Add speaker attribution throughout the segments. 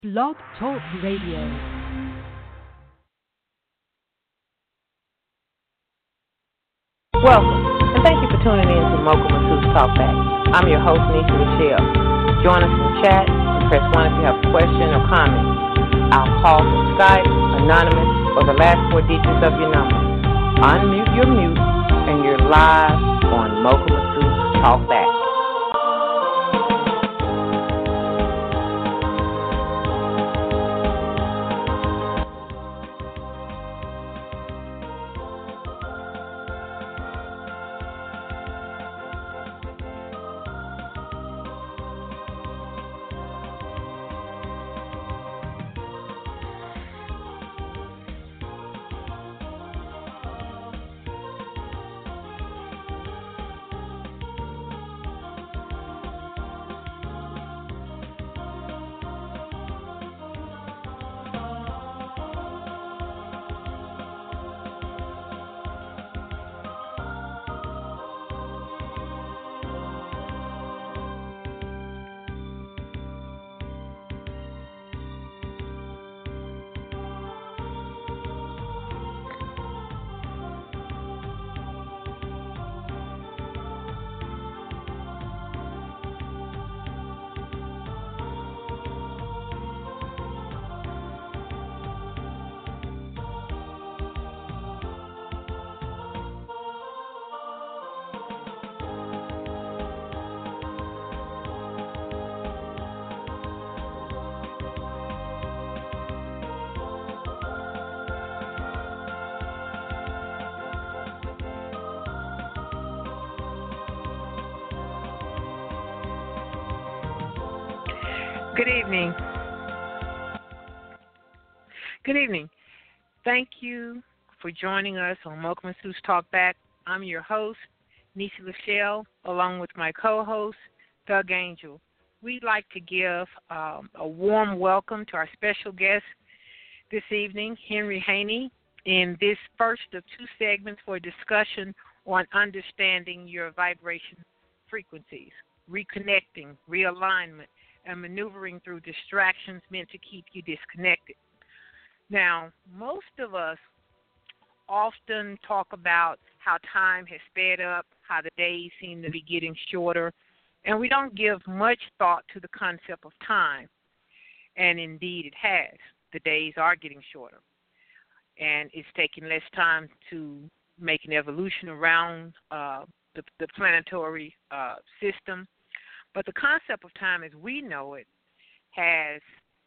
Speaker 1: Blog Talk Radio.
Speaker 2: Welcome, and thank you for tuning in to Mocha Masseuse Talk Back. I'm your host, Nisha Michelle. Join us in chat and press 1 if you have a question or comment. I'll call from Skype, anonymous, or the last 4 digits of your number. Unmute your mute, and you're live on Mocha Masseuse Talk Back. Good evening. Good evening. Thank you for joining us on Mocha Masseuse Talk Back. I'm your host, Nisha Lachelle, along with my co-host, Doug Angel. We'd like to give a warm welcome to our special guest this evening, Henry Haney, in this first of 2 segments for a discussion on understanding your vibration frequencies, reconnecting, realignment, and maneuvering through distractions meant to keep you disconnected. Now, most of us often talk about how time has sped up, how the days seem to be getting shorter, and we don't give much thought to the concept of time. And indeed it has. The days are getting shorter. And it's taking less time to make an evolution around the planetary system. But the concept of time as we know it has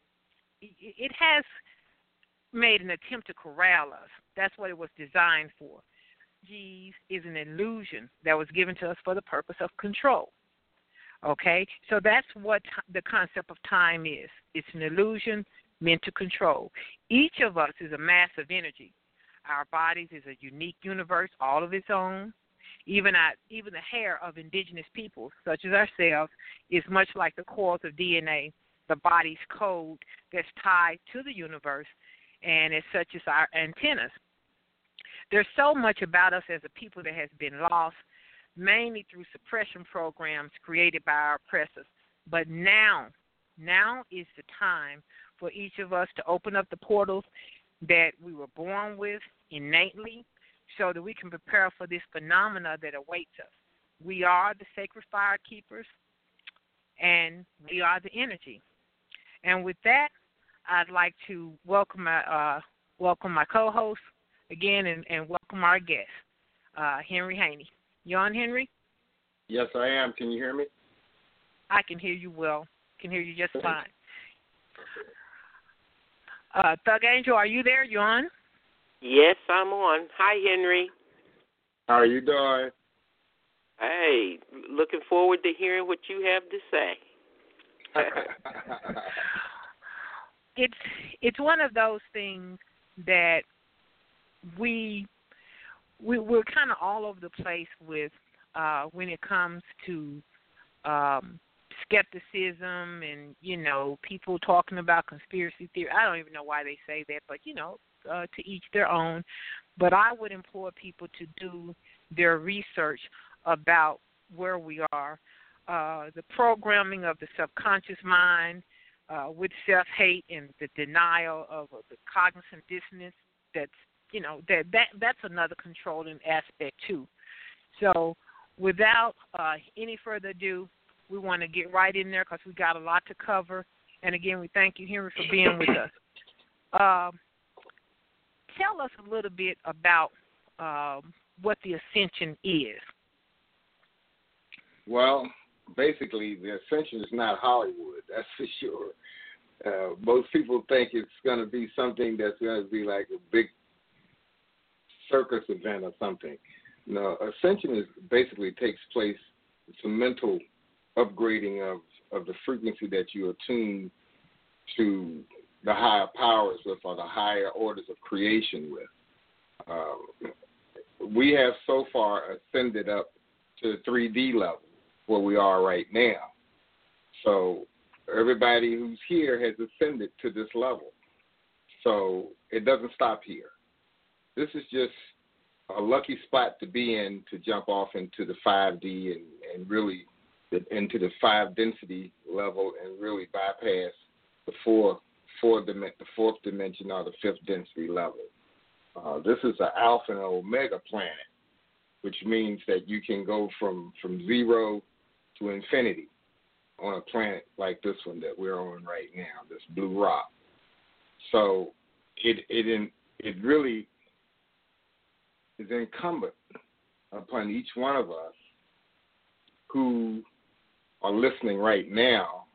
Speaker 2: made an attempt to corral us. That's what it was designed for. G's is an illusion that was given to us for the purpose of control. Okay? So that's what the concept of time is. It's an illusion meant to control. Each of us is a mass of energy. Our bodies is a unique universe, all of its own. Even the hair of indigenous peoples, such as ourselves, is much like the coils of DNA, the body's code that's tied to the universe, and as such as our antennas. There's so much about us as a people that has been lost, mainly through suppression programs created by our oppressors. But now is the time for each of us to open up the portals that we were born with innately, so that we can prepare for this phenomena that awaits us. We are the sacred fire keepers, and we are the energy. And with that, I'd like to welcome my co-host again, and welcome our guest, Henry Haney. You on, Henry?
Speaker 3: Yes, I am. Can you hear me?
Speaker 2: I can hear you well. Can hear you just fine. Thug Angel, are you there? You on?
Speaker 4: Yes, I'm on. Hi, Henry.
Speaker 3: How are you doing?
Speaker 4: Hey, looking forward to hearing what you have to
Speaker 2: say. It's one of those things that we're kind of all over the place with when it comes to skepticism and, people talking about conspiracy theory. I don't even know why they say that, but, to each their own. But I would implore people to do their research about where we are, the programming of the subconscious mind, with self-hate and the denial of the cognitive dissonance. That's another controlling aspect too. So without any further ado, we want to get right in there because we got a lot to cover. And again, we thank you, Henry, for being with us. Tell us a little bit about what the ascension is.
Speaker 3: Well, basically, the ascension is not Hollywood, that's for sure. Most people think it's going to be something that's going to be like a big circus event or something. No, ascension is basically takes place. It's a mental upgrading of the frequency that you attune to the higher powers with, or the higher orders of creation with. We have so far ascended up to the 3D level where we are right now. So everybody who's here has ascended to this level. So it doesn't stop here. This is just a lucky spot to be in to jump off into the 5D and really into the 5 density level and really bypass the fourth dimension or the 5th density level. This is an alpha and omega planet, which means that you can go from 0 to infinity on a planet like this one that we're on right now, this blue rock. So it really is incumbent upon each one of us who are listening right now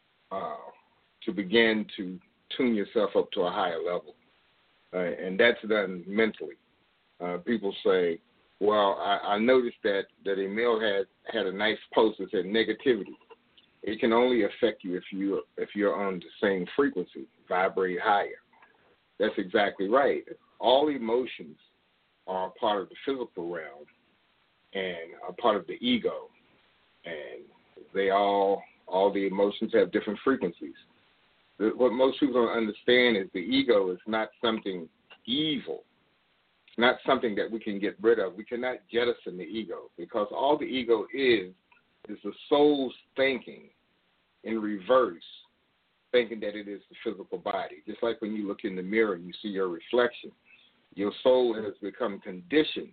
Speaker 3: to begin to tune yourself up to a higher level. And that's done mentally. People say, well, I noticed that Emil had a nice post that said negativity. It can only affect you if you're on the same frequency, vibrate higher. That's exactly right. All emotions are a part of the physical realm and a part of the ego. And they all the emotions have different frequencies. What most people don't understand is the ego is not something evil. It's not something that we can get rid of. We cannot jettison the ego, because all the ego is the soul's thinking in reverse, thinking that it is the physical body. Just like when you look in the mirror and you see your reflection, your soul has become conditioned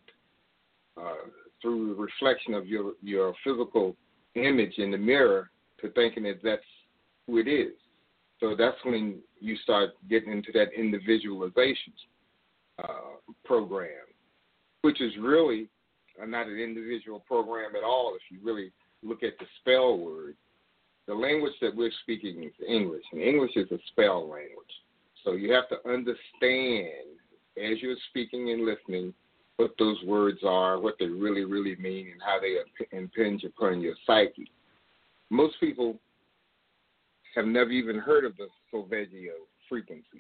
Speaker 3: through the reflection of your physical image in the mirror to thinking that that's who it is. So that's when you start getting into that individualization program, which is really not an individual program at all if you really look at the spell word. The language that we're speaking is English, and English is a spell language. So you have to understand, as you're speaking and listening, what those words are, what they really, really mean, and how they impinge upon your psyche. Most people have never even heard of the Solfeggio frequencies.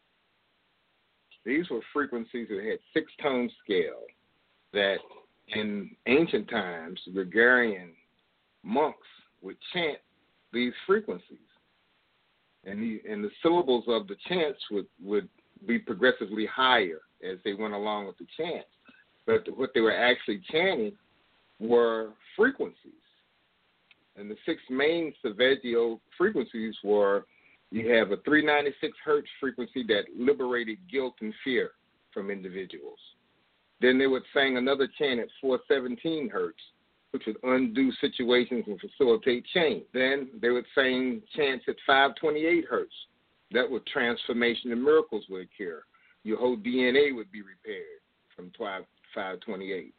Speaker 3: These were frequencies that had 6-tone scale that in ancient times, Gregorian monks would chant these frequencies. And the syllables of the chants would be progressively higher as they went along with the chants. But what they were actually chanting were frequencies. And the 6 main Solfeggio frequencies were, you have a 396 hertz frequency that liberated guilt and fear from individuals. Then they would sing another chant at 417 hertz, which would undo situations and facilitate change. Then they would sing chants at 528 hertz. That would transformation and miracles would occur. Your whole DNA would be repaired from 528.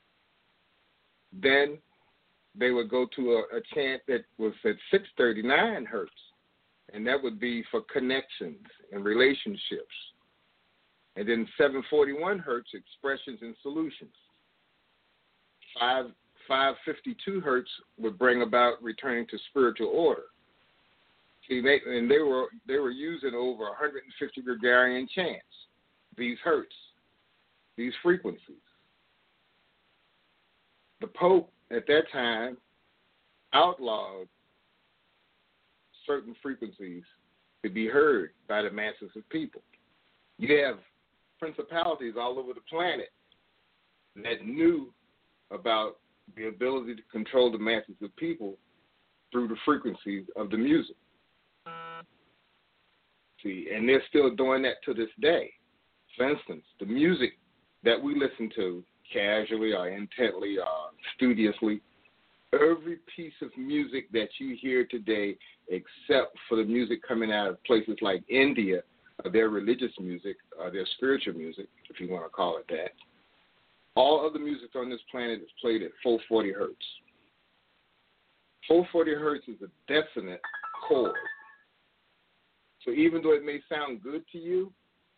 Speaker 3: Then they would go to a chant that was at 639 hertz, and that would be for connections and relationships. And then 741 hertz, expressions and solutions. 552 hertz would bring about returning to spiritual order. See, they were using over 150 Gregorian chants, these hertz, these frequencies. The Pope at that time outlawed certain frequencies to be heard by the masses of people. You have principalities all over the planet that knew about the ability to control the masses of people through the frequencies of the music. See, and they're still doing that to this day. For instance, the music that we listen to casually or intently or studiously, every piece of music that you hear today, except for the music coming out of places like India, their religious music, their spiritual music, if you want to call it that, all other music on this planet is played at 440 hertz. 440 hertz is a dissonant chord. So even though it may sound good to you,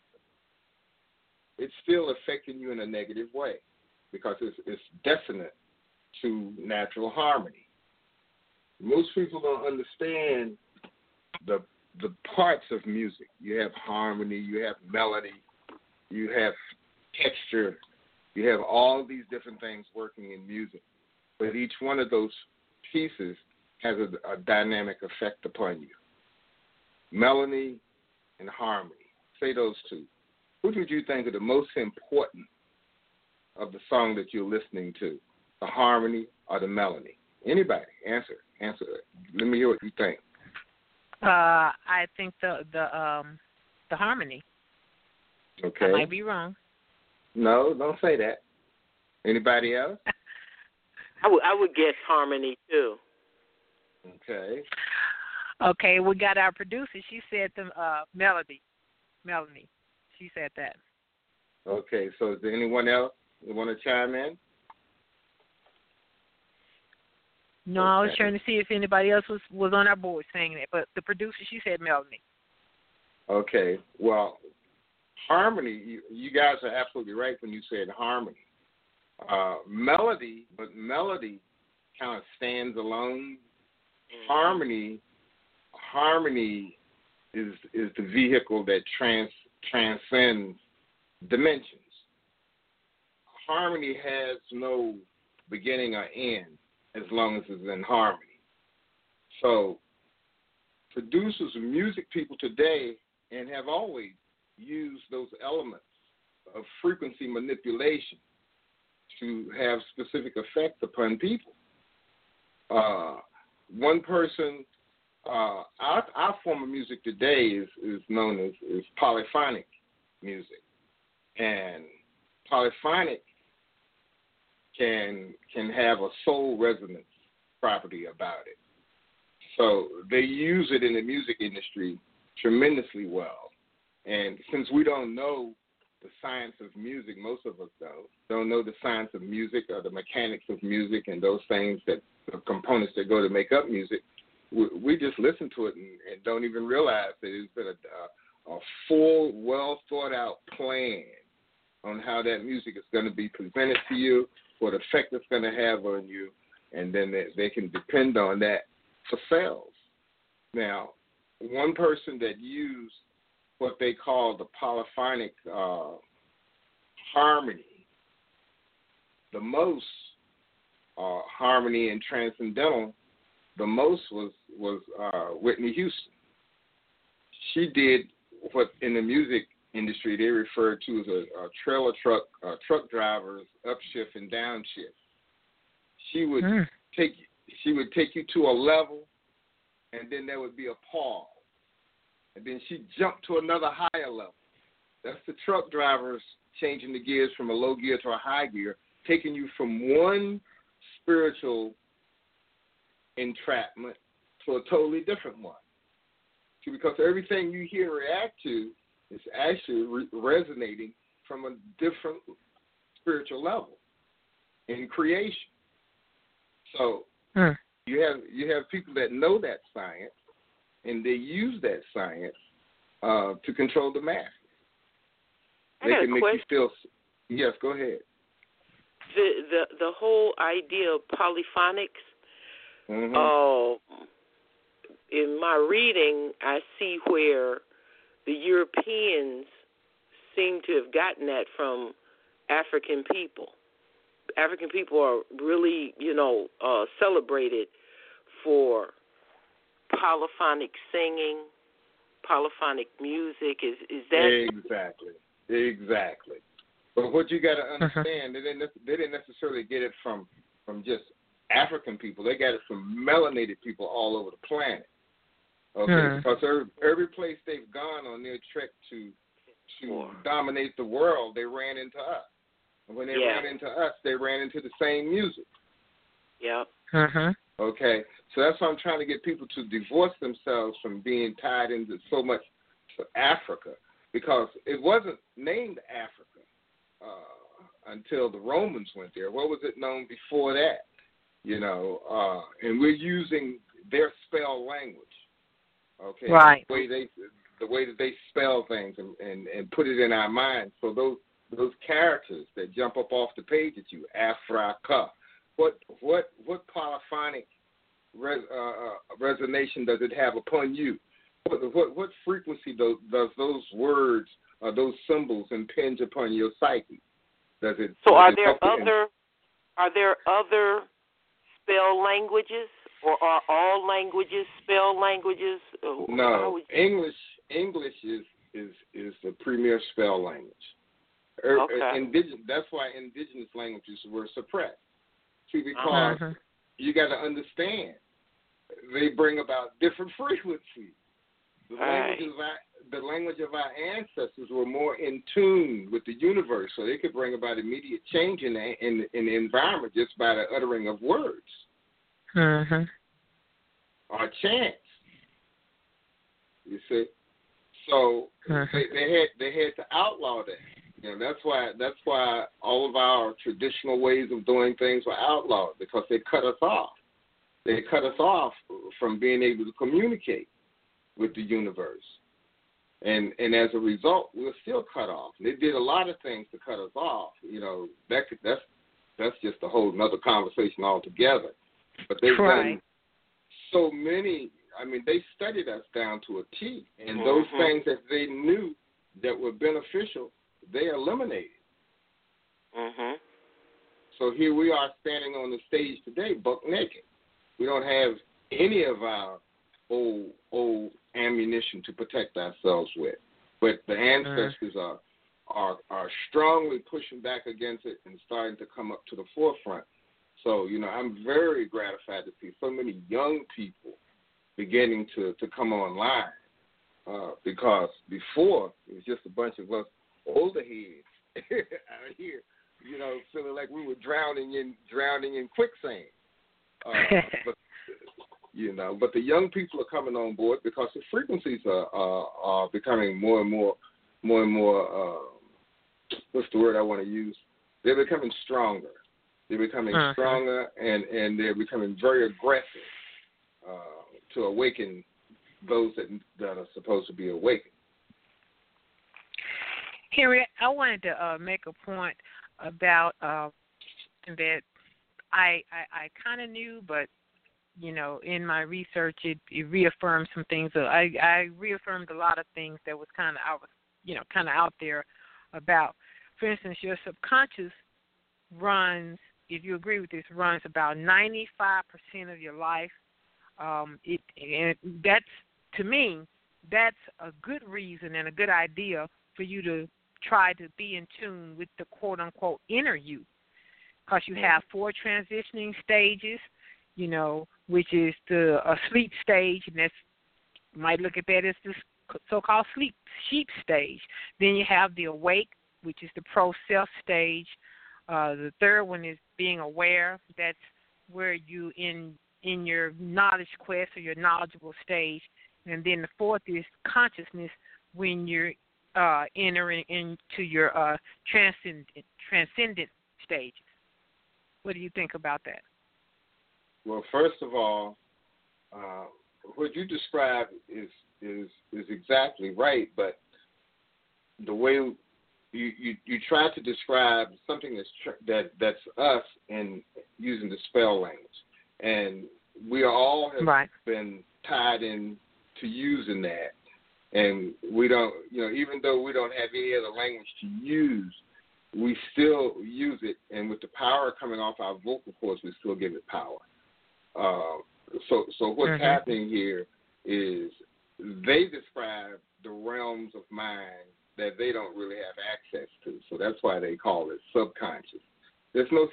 Speaker 3: it's still affecting you in a negative way because it's dissonant to natural harmony. Most people don't understand the parts of music. You have harmony, you have melody, you have texture, you have all these different things working in music. But each one of those pieces has a dynamic effect upon you. Melody and harmony. Say those two. Which would you think are the most important of the song that you're listening to? The harmony or the melody? Anybody? Answer it. Let me hear what you think.
Speaker 2: I think the harmony.
Speaker 3: Okay.
Speaker 2: I might be wrong.
Speaker 3: No, don't say that. Anybody else?
Speaker 4: I would guess harmony too.
Speaker 3: Okay.
Speaker 2: Okay, we got our producer. She said the melody. Melanie. She said that.
Speaker 3: Okay, so is there anyone else that want to chime in?
Speaker 2: No, I was trying to see if anybody else was on our board saying that, but the producer, she said Melanie.
Speaker 3: Okay, well, harmony, you guys are absolutely right when you said harmony. Melody kind of stands alone. Harmony is the vehicle that transcends dimensions. Harmony has no beginning or end as long as it's in harmony. So producers and music people today and have always used those elements of frequency manipulation to have specific effects upon people. One person, our form of music today is known as polyphonic music, and polyphonic can have a soul resonance property about it. So they use it in the music industry tremendously well. And since we don't know the science of music, most of us don't know the science of music or the mechanics of music and those things, that the components that go to make up music, we just listen to it and don't even realize that it's been a full, well thought out plan on how that music is going to be presented to you, what effect it's going to have on you, and then they can depend on that for sales. Now, one person that used what they call the polyphonic harmony, the most harmony and transcendental, the most was Whitney Houston. She did what in the music industry they refer to as a trailer truck driver's upshift and downshift. She would take you to a level, and then there would be a pause, and then she'd jump to another higher level. That's the truck drivers changing the gears from a low gear to a high gear, taking you from one spiritual entrapment to a totally different one. See, because everything you hear and react to is actually resonating from a different spiritual level in creation. So you have people that know that science, and they use that science to control the masses. They can make you feel. Yes, go ahead.
Speaker 4: The whole idea of polyphonics. In my reading, I see where the Europeans seem to have gotten that from African people. African people are really, celebrated for polyphonic singing, polyphonic music. Is that
Speaker 3: exactly? But what you got to understand, they didn't necessarily get it from just African people. They got it from melanated people all over the planet. Okay, because every place they've gone on their trek to dominate the world, they ran into us. And when they ran into us, they ran into the same music.
Speaker 4: Yeah.
Speaker 3: Okay, so that's why I'm trying to get people to divorce themselves from being tied into so much to Africa, because it wasn't named Africa until the Romans went there. What was it known before that? You know, and we're using their spell language. Okay,
Speaker 2: right?
Speaker 3: The way that they spell things and put it in our minds. So those characters that jump up off the page at you, Africa. What polyphonic resonation does it have upon you? What frequency does those words, those symbols impinge upon your psyche? Are there other spell languages, or are all languages spell languages? No, English is the premier spell language.
Speaker 4: Okay.
Speaker 3: That's why indigenous languages were suppressed. See, because you got to understand, they bring about different frequencies. The language of our ancestors were more in tune with the universe, so they could bring about immediate change in the environment just by the uttering of words. Or chants. You see? So they had to outlaw that. You know, that's why all of our traditional ways of doing things were outlawed, because they cut us off. They cut us off from being able to communicate with the universe. And as a result, we're still cut off. They did a lot of things to cut us off. You know, that's just a whole nother conversation altogether. But they've done so many. I mean, they studied us down to a T, and those things that they knew that were beneficial, they eliminated. So here we are standing on the stage today, buck naked. We don't have any of our old ammunition to protect ourselves with, but the ancestors are strongly pushing back against it and starting to come up to the forefront. So, you know, I'm very gratified to see so many young people beginning to come online, because before it was just a bunch of us older heads out here, you know, feeling like we were drowning in quicksand. But the young people are coming on board because the frequencies are becoming more and more. What's the word I want to use? They're becoming stronger. They're becoming stronger, and they're becoming very aggressive to awaken those that are supposed to be awakened.
Speaker 2: Henry, I wanted to make a point about that I kind of knew, but you know, in my research, it reaffirmed some things. I reaffirmed a lot of things that was kind of out there about. For instance, your subconscious runs, if you agree with this, runs about 95% of your life. And that's, to me, that's a good reason and a good idea for you to try to be in tune with the quote-unquote inner you, because you have 4 transitioning stages, you know, which is the sleep stage, and that's, you might look at that as the so-called sheep stage. Then you have the awake, which is the pro-self stage. The third one is being aware. That's where you in your knowledge quest or your knowledgeable stage. And then the fourth is consciousness, when you're entering into your transcendent stages. What do you think about that?
Speaker 3: Well, first of all, what you described is exactly right, but the way you try to describe something that's us in using the spell language, and we all have been tied in to using that, and we don't, you know, even though we don't have any other language to use, we still use it, and with the power coming off our vocal cords, we still give it power. So what's happening here is they describe the realms of mind that they don't really have access to. So that's why they call it subconscious. There's no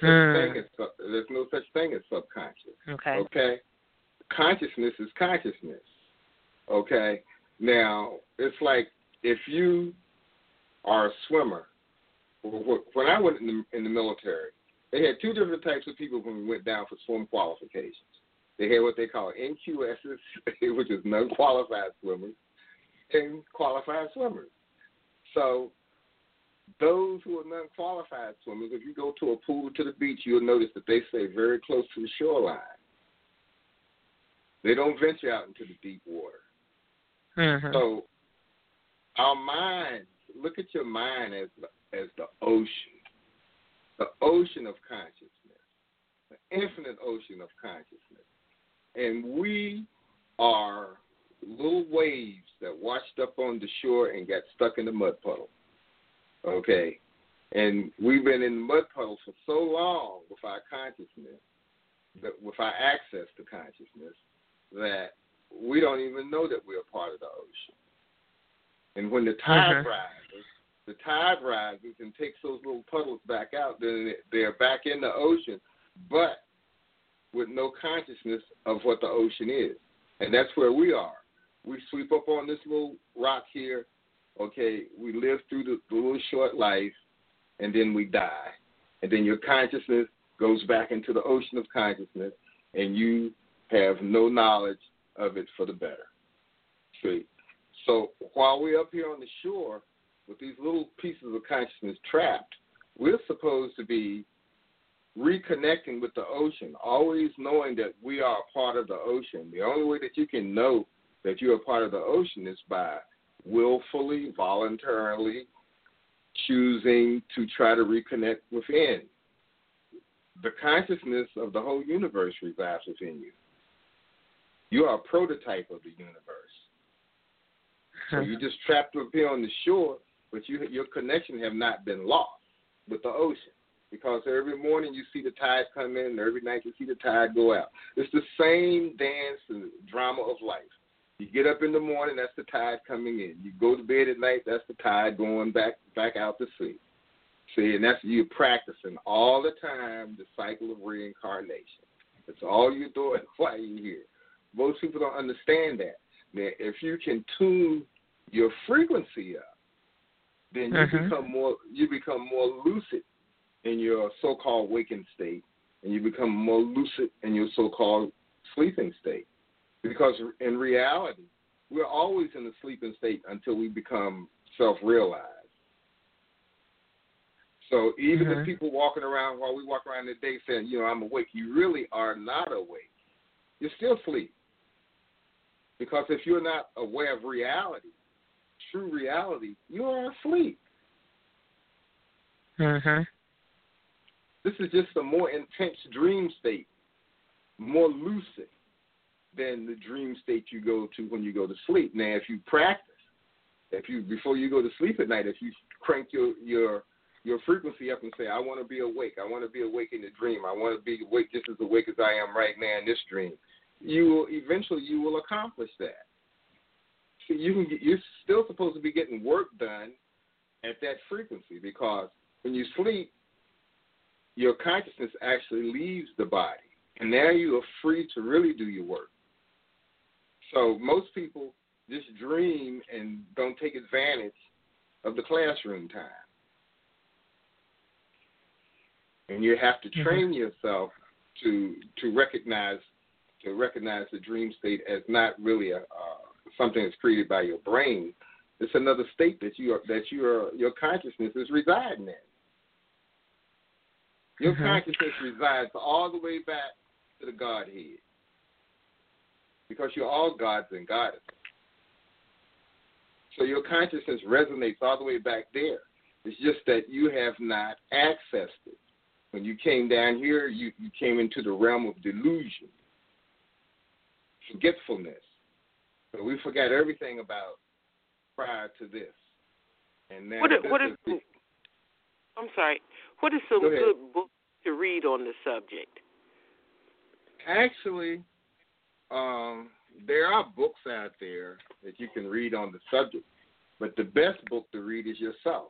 Speaker 3: such thing as subconscious. Okay? Consciousness is consciousness. Okay? Now, it's like if you are a swimmer. When I went in the military, they had two different types of people when we went down for swim qualifications. They had what they call NQSs, which is non-qualified swimmers, and qualified swimmers. So those who are non-qualified swimmers, if you go to a pool to the beach, you'll notice that they stay very close to the shoreline. They don't venture out into the deep water.
Speaker 2: Mm-hmm.
Speaker 3: So our minds, look at your mind as the ocean of consciousness, the infinite ocean of consciousness. And we are little waves that washed up on the shore and got stuck in the mud puddle. Okay? And we've been in mud puddles for so long with our consciousness, with our access to consciousness, that we don't even know that we're part of the ocean. And when the tide rises and takes those little puddles back out, then they're back in the ocean, but with no consciousness of what the ocean is. And that's where we are. We sweep up on this little rock here, okay, we live through the little short life, and then we die. And then your consciousness goes back into the ocean of consciousness, and you have no knowledge of it for the better. See? So while we're up here on the shore with these little pieces of consciousness trapped, we're supposed to be reconnecting with the ocean, always knowing that we are a part of the ocean. The only way that you can know that you're a part of the ocean is by willfully, voluntarily choosing to try to reconnect within. The consciousness of the whole universe resides within you. You are a prototype of the universe. So you're just trapped up here on the shore, but your connection have not been lost with the ocean. Because every morning you see the tide come in, and every night you see the tide go out. It's the same dance and drama of life. You get up in the morning, that's the tide coming in. You go to bed at night, that's the tide going back out to sea. See, and that's you're practicing all the time the cycle of reincarnation. That's all you're doing while you're here. Most people don't understand that. Now, if you can tune your frequency up, then you become more lucid in your so-called waking state, and you become more lucid in your so-called sleeping state. Because in reality, we're always in a sleeping state until we become self-realized. So even if people walking around, while we walk around the day saying, I'm awake, you really are not awake. You're still asleep. Because if you're not aware of reality, true reality, you are asleep. This is just a more intense dream state, more lucid than the dream state you go to when you go to sleep. Now, if you practice, before you go to sleep at night, if you crank your frequency up and say, I want to be awake, I want to be awake in the dream, I want to be awake just as awake as I am right now in this dream, you will accomplish that. So you're still supposed to be getting work done at that frequency, because when you sleep, your consciousness actually leaves the body, and now you are free to really do your work. So most people just dream and don't take advantage of the classroom time. And you have to train yourself to recognize the dream state as not really something that's created by your brain. It's another state that your consciousness is residing in. Your consciousness resides all the way back to the Godhead, because you're all gods and goddesses. So your consciousness resonates all the way back there. It's just that you have not accessed it. When you came down here, you came into the realm of delusion, forgetfulness. So we forgot everything about prior to this. And now
Speaker 4: I'm sorry. What is some good books to read on the subject?
Speaker 3: Actually, there are books out there that you can read on the subject, but the best book to read is yourself.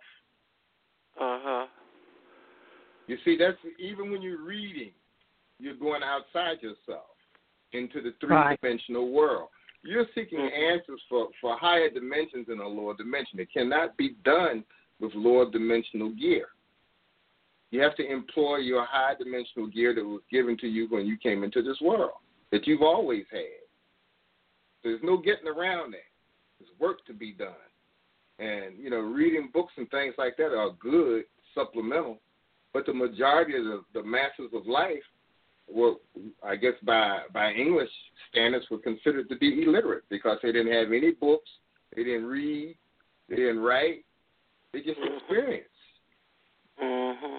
Speaker 3: You see, that's even when you're reading, you're going outside yourself into the three-dimensional world. You're seeking answers for higher dimensions in a lower dimension. It cannot be done with lower dimensional gear. You have to employ your high dimensional gear that was given to you when you came into this world, that you've always had. There's no getting around that. There's work to be done. And, reading books and things like that are good, supplemental, but the majority of the masses of life were, I guess by English standards, were considered to be illiterate because they didn't have any books, they didn't read, they didn't write, they just experienced.
Speaker 4: Mm-hmm.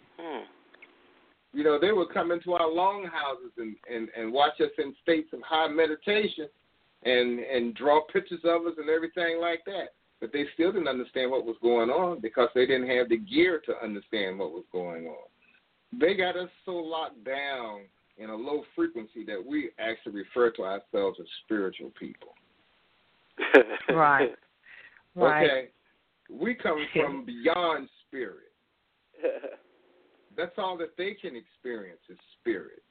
Speaker 3: They would come into our longhouses and watch us in states of high meditation and draw pictures of us and everything like that. But they still didn't understand what was going on because they didn't have the gear to understand what was going on. They got us so locked down in a low frequency that we actually refer to ourselves as spiritual people.
Speaker 2: Right.
Speaker 3: Okay. We come from beyond spirit. That's all that they can experience is spirit.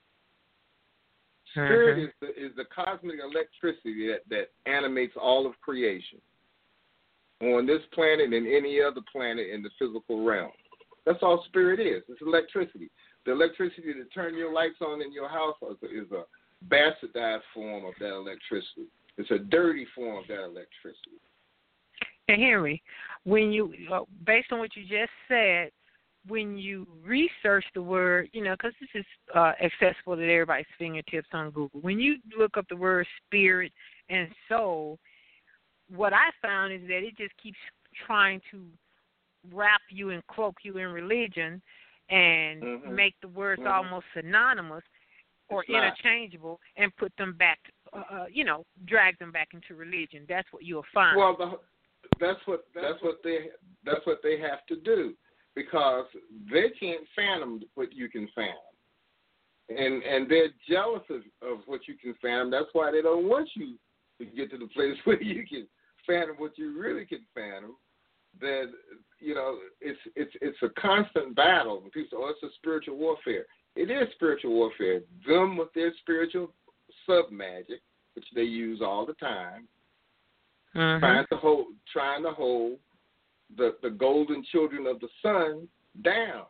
Speaker 3: Spirit is the cosmic electricity that animates all of creation on this planet and any other planet in the physical realm. That's all spirit is. It's electricity. The electricity to turn your lights on in your house is a bastardized form of that electricity. It's a dirty form of that electricity.
Speaker 2: And Henry, when you, based on what you just said, when you research the word, because this is accessible to everybody's fingertips on Google, when you look up the word spirit and soul, what I found is that it just keeps trying to wrap you and cloak you in religion and make the words almost synonymous or interchangeable and put them back, drag them back into religion. That's what you'll find.
Speaker 3: Well, that's what they have to do because they can't fathom what you can fathom, and they're jealous of what you can fathom. That's why they don't want you to get to the place where you can fathom what you really can fathom. That it's a constant battle. When people say, "Oh, it's a spiritual warfare." It is spiritual warfare. Them with their spiritual sub magic, which they use all the time, trying to hold the golden children of the sun down.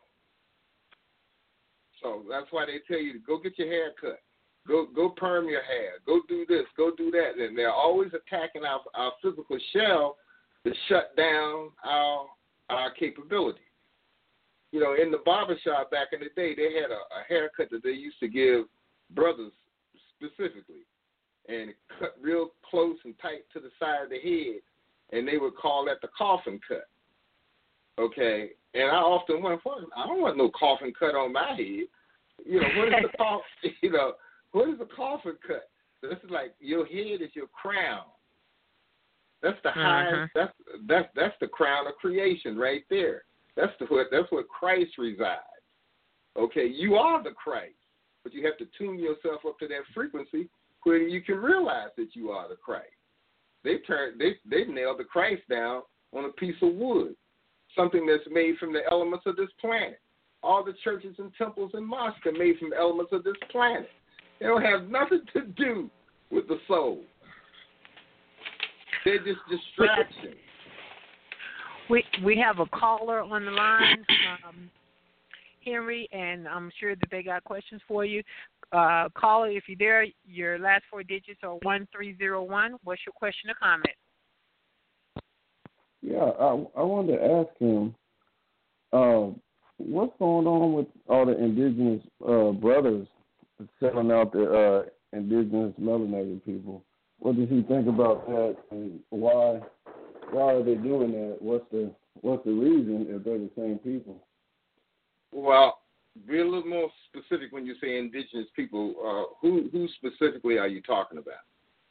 Speaker 3: So that's why they tell you to go get your hair cut, go perm your hair, go do this, go do that, and they're always attacking our physical shell to shut down our capability. In the barbershop back in the day, they had a haircut that they used to give brothers specifically, and it cut real close and tight to the side of the head, and they would call that the coffin cut. Okay, and I often went, I don't want no coffin cut on my head. What is the coffin? What is a coffin cut? This is like your head is your crown. That's the highest. That's the crown of creation right there. That's where Christ resides. Okay, you are the Christ, but you have to tune yourself up to that frequency where you can realize that you are the Christ. They nailed the Christ down on a piece of wood, something that's made from the elements of this planet. All the churches and temples and mosques are made from the elements of this planet. They don't have nothing to do with the soul. They're just distractions.
Speaker 2: We have a caller on the line, Henry, and I'm sure that they got questions for you. Caller, if you're there, your last four digits are 1301. What's your question or comment?
Speaker 5: Yeah, I wanted to ask him, what's going on with all the indigenous brothers selling out the indigenous melanated people? What does he think about that, and why are they doing that? What's the reason if they're the same people?
Speaker 3: Well, be a little more specific when you say indigenous people. Who specifically are you talking about?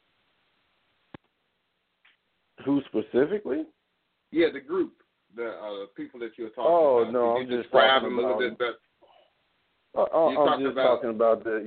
Speaker 5: Who specifically?
Speaker 3: Yeah, the group, the people that you're talking about.
Speaker 5: Oh no, I'm just
Speaker 3: describe
Speaker 5: talking
Speaker 3: them
Speaker 5: about.
Speaker 3: A little bit better.
Speaker 5: I'm just talking about the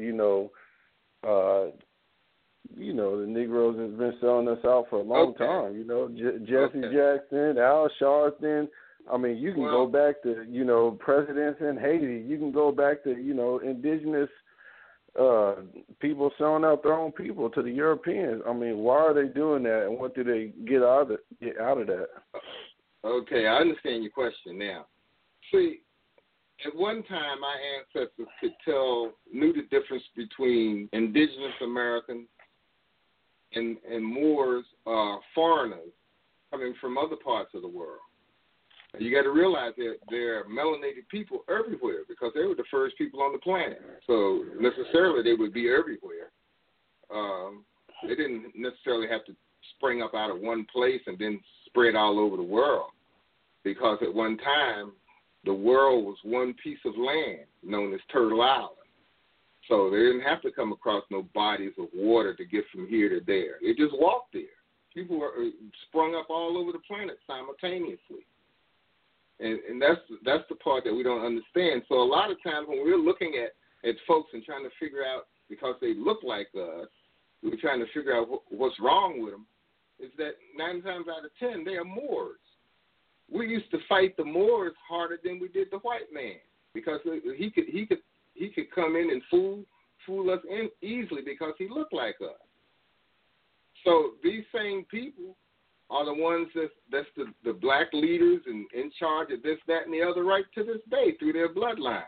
Speaker 5: the Negroes has been selling us out for a long time. Jesse Jackson, Al Sharpton. I mean, you can go back to, presidents in Haiti. You can go back to, indigenous people selling out their own people to the Europeans. I mean, why are they doing that, and what do they get out of that?
Speaker 3: Okay, I understand your question now. See, at one time, my ancestors knew the difference between indigenous Americans and Moors, foreigners coming from other parts of the world. You got to realize that there are melanated people everywhere because they were the first people on the planet. So necessarily they would be everywhere. They didn't necessarily have to spring up out of one place and then spread all over the world, because at one time the world was one piece of land known as Turtle Island. So they didn't have to come across no bodies of water to get from here to there. They just walked there. People were sprung up all over the planet simultaneously. And that's the part that we don't understand. So a lot of times when we're looking at folks and trying to figure out, because they look like us, we're trying to figure out what's wrong with them, is that 9 times out of 10, they are Moors. We used to fight the Moors harder than we did the white man, because he could come in and fool us in easily because he looked like us. So these same people are the ones that's the black leaders and in charge of this, that, and the other right to this day through their bloodline.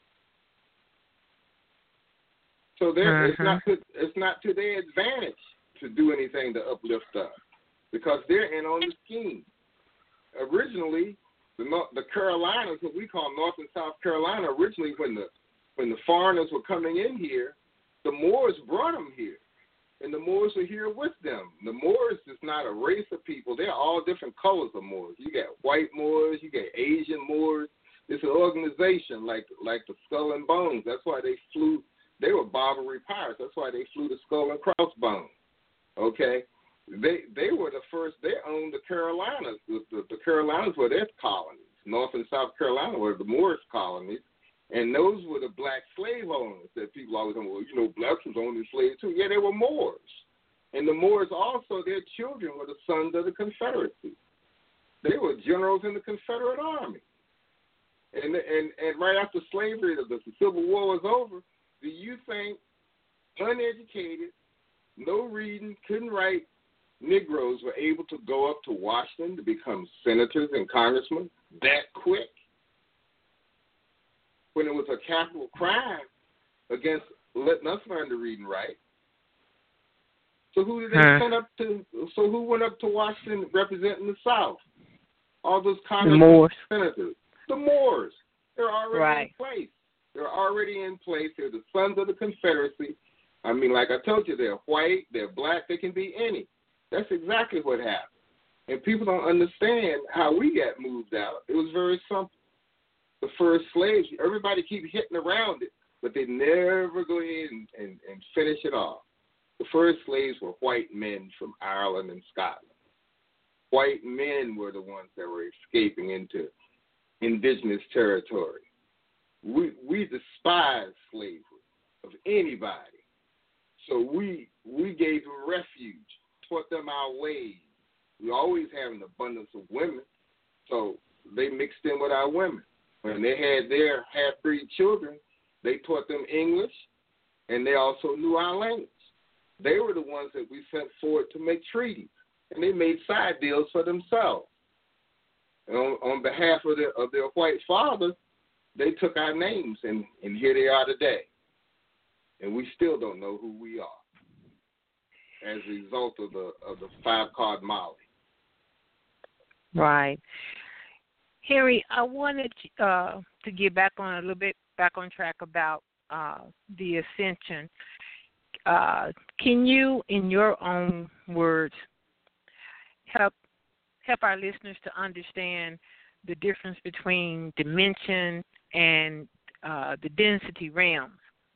Speaker 3: So it's not to their advantage to do anything to uplift us, because they're in on the scheme. Originally, the Carolinas, what we call North and South Carolina, originally when the foreigners were coming in here, the Moors brought them here. And the Moors were here with them. The Moors is not a race of people. They're all different colors of Moors. You got white Moors, you got Asian Moors. It's an organization like the Skull and Bones. That's why they flew. They were Barbary pirates. That's why they flew the Skull and Crossbones. Okay? They were the first. They owned the Carolinas. The Carolinas were their colonies. North and South Carolina were the Moorish colonies. And those were the black slave owners that people always say, well, blacks was owning slaves too. Yeah, they were Moors. And the Moors also, their children were the sons of the Confederacy. They were generals in the Confederate Army. And right after slavery, the Civil War was over, do you think uneducated, no reading, couldn't write Negroes were able to go up to Washington to become senators and congressmen that quick? When it was a capital crime against letting us learn to read and write. So who did they send up to? So who went up to Washington representing the South? All those congressmen, senators, the Moors. They're already in place. They're already in place. They're the sons of the Confederacy. I mean, like I told you, they're white, they're black, they can be any. That's exactly what happened. And people don't understand how we got moved out. It was very simple. The first slaves, everybody keep hitting around it, but they never go ahead and finish it off. The first slaves were white men from Ireland and Scotland. White men were the ones that were escaping into indigenous territory. We despise slavery of anybody. So we gave them refuge, taught them our ways. We always have an abundance of women, so they mixed in with our women. When they had their half-breed children, they taught them English, and they also knew our language. They were the ones that we sent forward to make treaties, and they made side deals for themselves. And on behalf of their white fathers, they took our names, and here they are today. And we still don't know who we are as a result of the 5-card Molly.
Speaker 2: Right. Harry, I wanted to get back on a little bit, back on track about the ascension. Can you, in your own words, help our listeners to understand the difference between dimension and the density realms?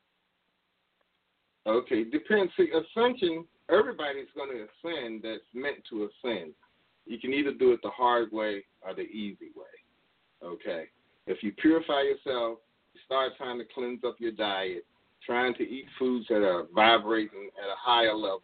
Speaker 3: Okay, depends. See, ascension, everybody's going to ascend that's meant to ascend. You can either do it the hard way or the easy way. Okay, if you purify yourself, you start trying to cleanse up your diet, trying to eat foods that are vibrating at a higher level,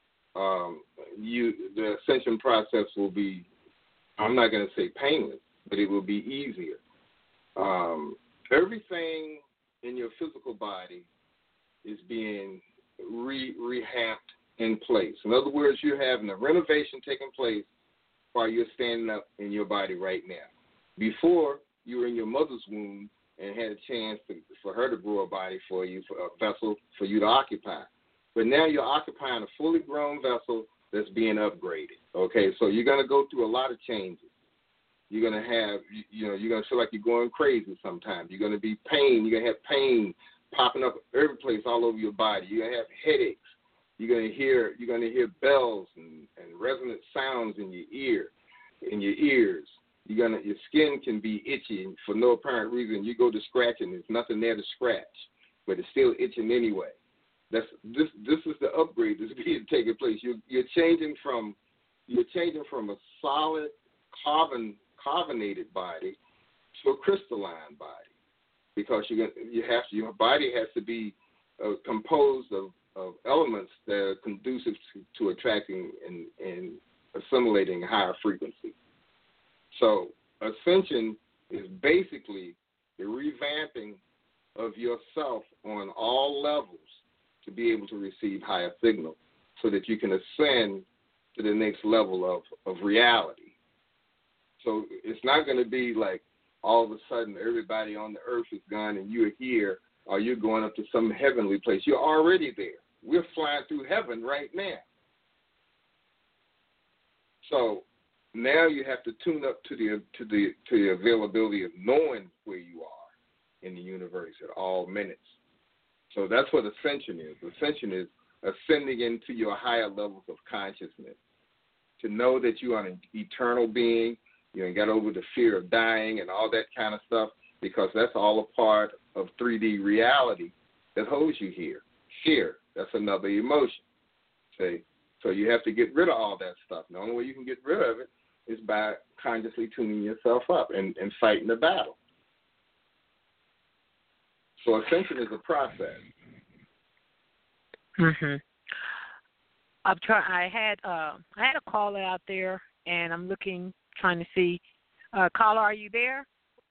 Speaker 3: the ascension process will be, I'm not going to say painless, but it will be easier. Everything in your physical body is being rehamped in place. In other words, you're having a renovation taking place while you're standing up in your body right now. Before, you were in your mother's womb and had a chance for her to grow a body for you, for a vessel for you to occupy. But now you're occupying a fully grown vessel that's being upgraded. Okay, so you're going to go through a lot of changes. You're going to have, you're going to feel like you're going crazy sometimes. You're going to be pain. You're going to have pain popping up every place all over your body. You're going to have headaches. You're going to hear bells and resonant sounds in your ears. Your skin can be itchy for no apparent reason. You go to scratch and there's nothing there to scratch, but it's still itching anyway. This is the upgrade that's being taking place. You're changing from a solid carbonated body to a crystalline body, because your body has to be composed of elements that are conducive to attracting and assimilating higher frequency. So ascension is basically the revamping of yourself on all levels to be able to receive higher signal so that you can ascend to the next level of reality. So it's not going to be like all of a sudden everybody on the earth is gone and you're here, or you're going up to some heavenly place. You're already there. We're flying through heaven right now. So now you have to tune up to the availability of knowing where you are in the universe at all minutes. So that's what ascension is. Ascension is ascending into your higher levels of consciousness, to know that you are an eternal being. You ain't got over the fear of dying and all that kind of stuff, because that's all a part of 3D reality that holds you here. Fear, that's another emotion. See? So you have to get rid of all that stuff. The only way you can get rid of it is by consciously tuning yourself up and fighting the battle. So ascension is a process.
Speaker 2: Mhm. I had a caller out there, and I'm trying to see. Caller, are you there?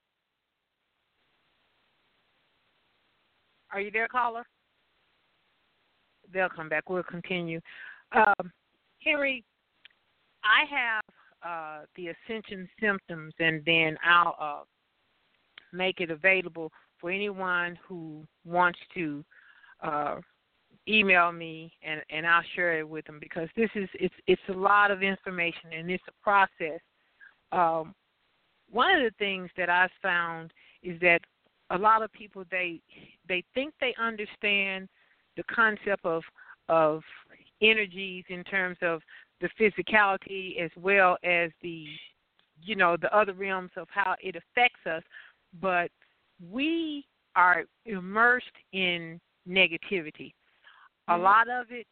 Speaker 2: Are you there, caller? They'll come back. We'll continue. Henry, I have the ascension symptoms, and then I'll make it available for anyone who wants to email me, and I'll share it with them, because it's a lot of information and it's a process. One of the things that I've found is that a lot of people they think they understand the concept of energies in terms of the physicality as well as the other realms of how it affects us, but we are immersed in negativity. A lot of it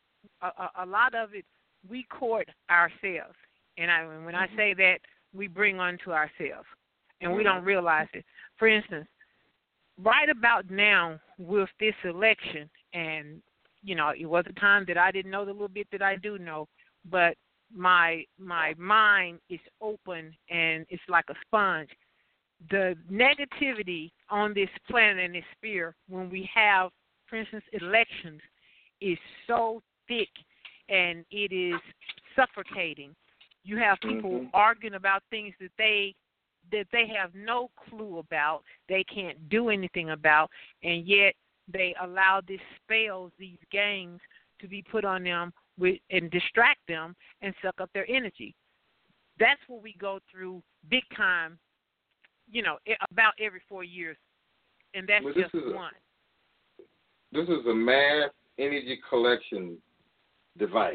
Speaker 2: we court ourselves, and when I say that, we bring onto ourselves, and we don't realize it. For instance, right about now with this election, and it was a time that I didn't know the little bit that I do know, but my mind is open and it's like a sponge. The negativity on this planet and this sphere, when we have, for instance, elections, is so thick and it is suffocating. You have people arguing about things that they have no clue about, they can't do anything about, and yet they allow these spells, these games, to be put on them and distract them and suck up their energy. That's what we go through big time, about every 4 years, and that's just one.
Speaker 3: This is a mass energy collection device.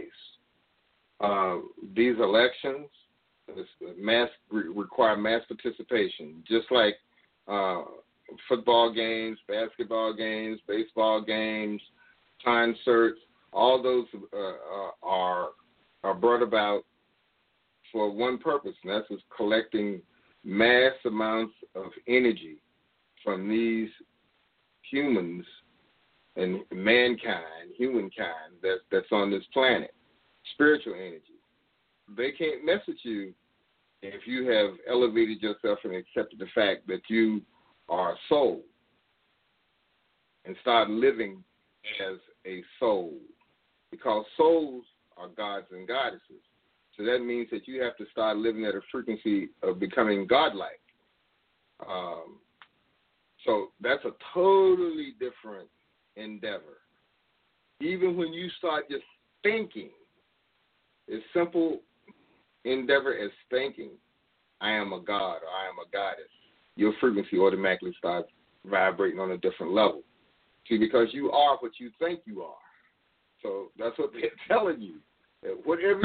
Speaker 3: These elections require mass participation, just like football games, basketball games, baseball games, concerts. All those are brought about for one purpose, and that's just collecting mass amounts of energy from these humans and humankind that's on this planet. Spiritual energy. They can't mess with you if you have elevated yourself and accepted the fact that you are a soul and start living as a soul, because souls are gods and goddesses. So that means that you have to start living at a frequency of becoming godlike. So that's a totally different endeavor. Even when you start just thinking, as simple endeavor as thinking, I am a god or I am a goddess, your frequency automatically starts vibrating on a different level. See, because you are what you think you are. So that's what they're telling you. That whatever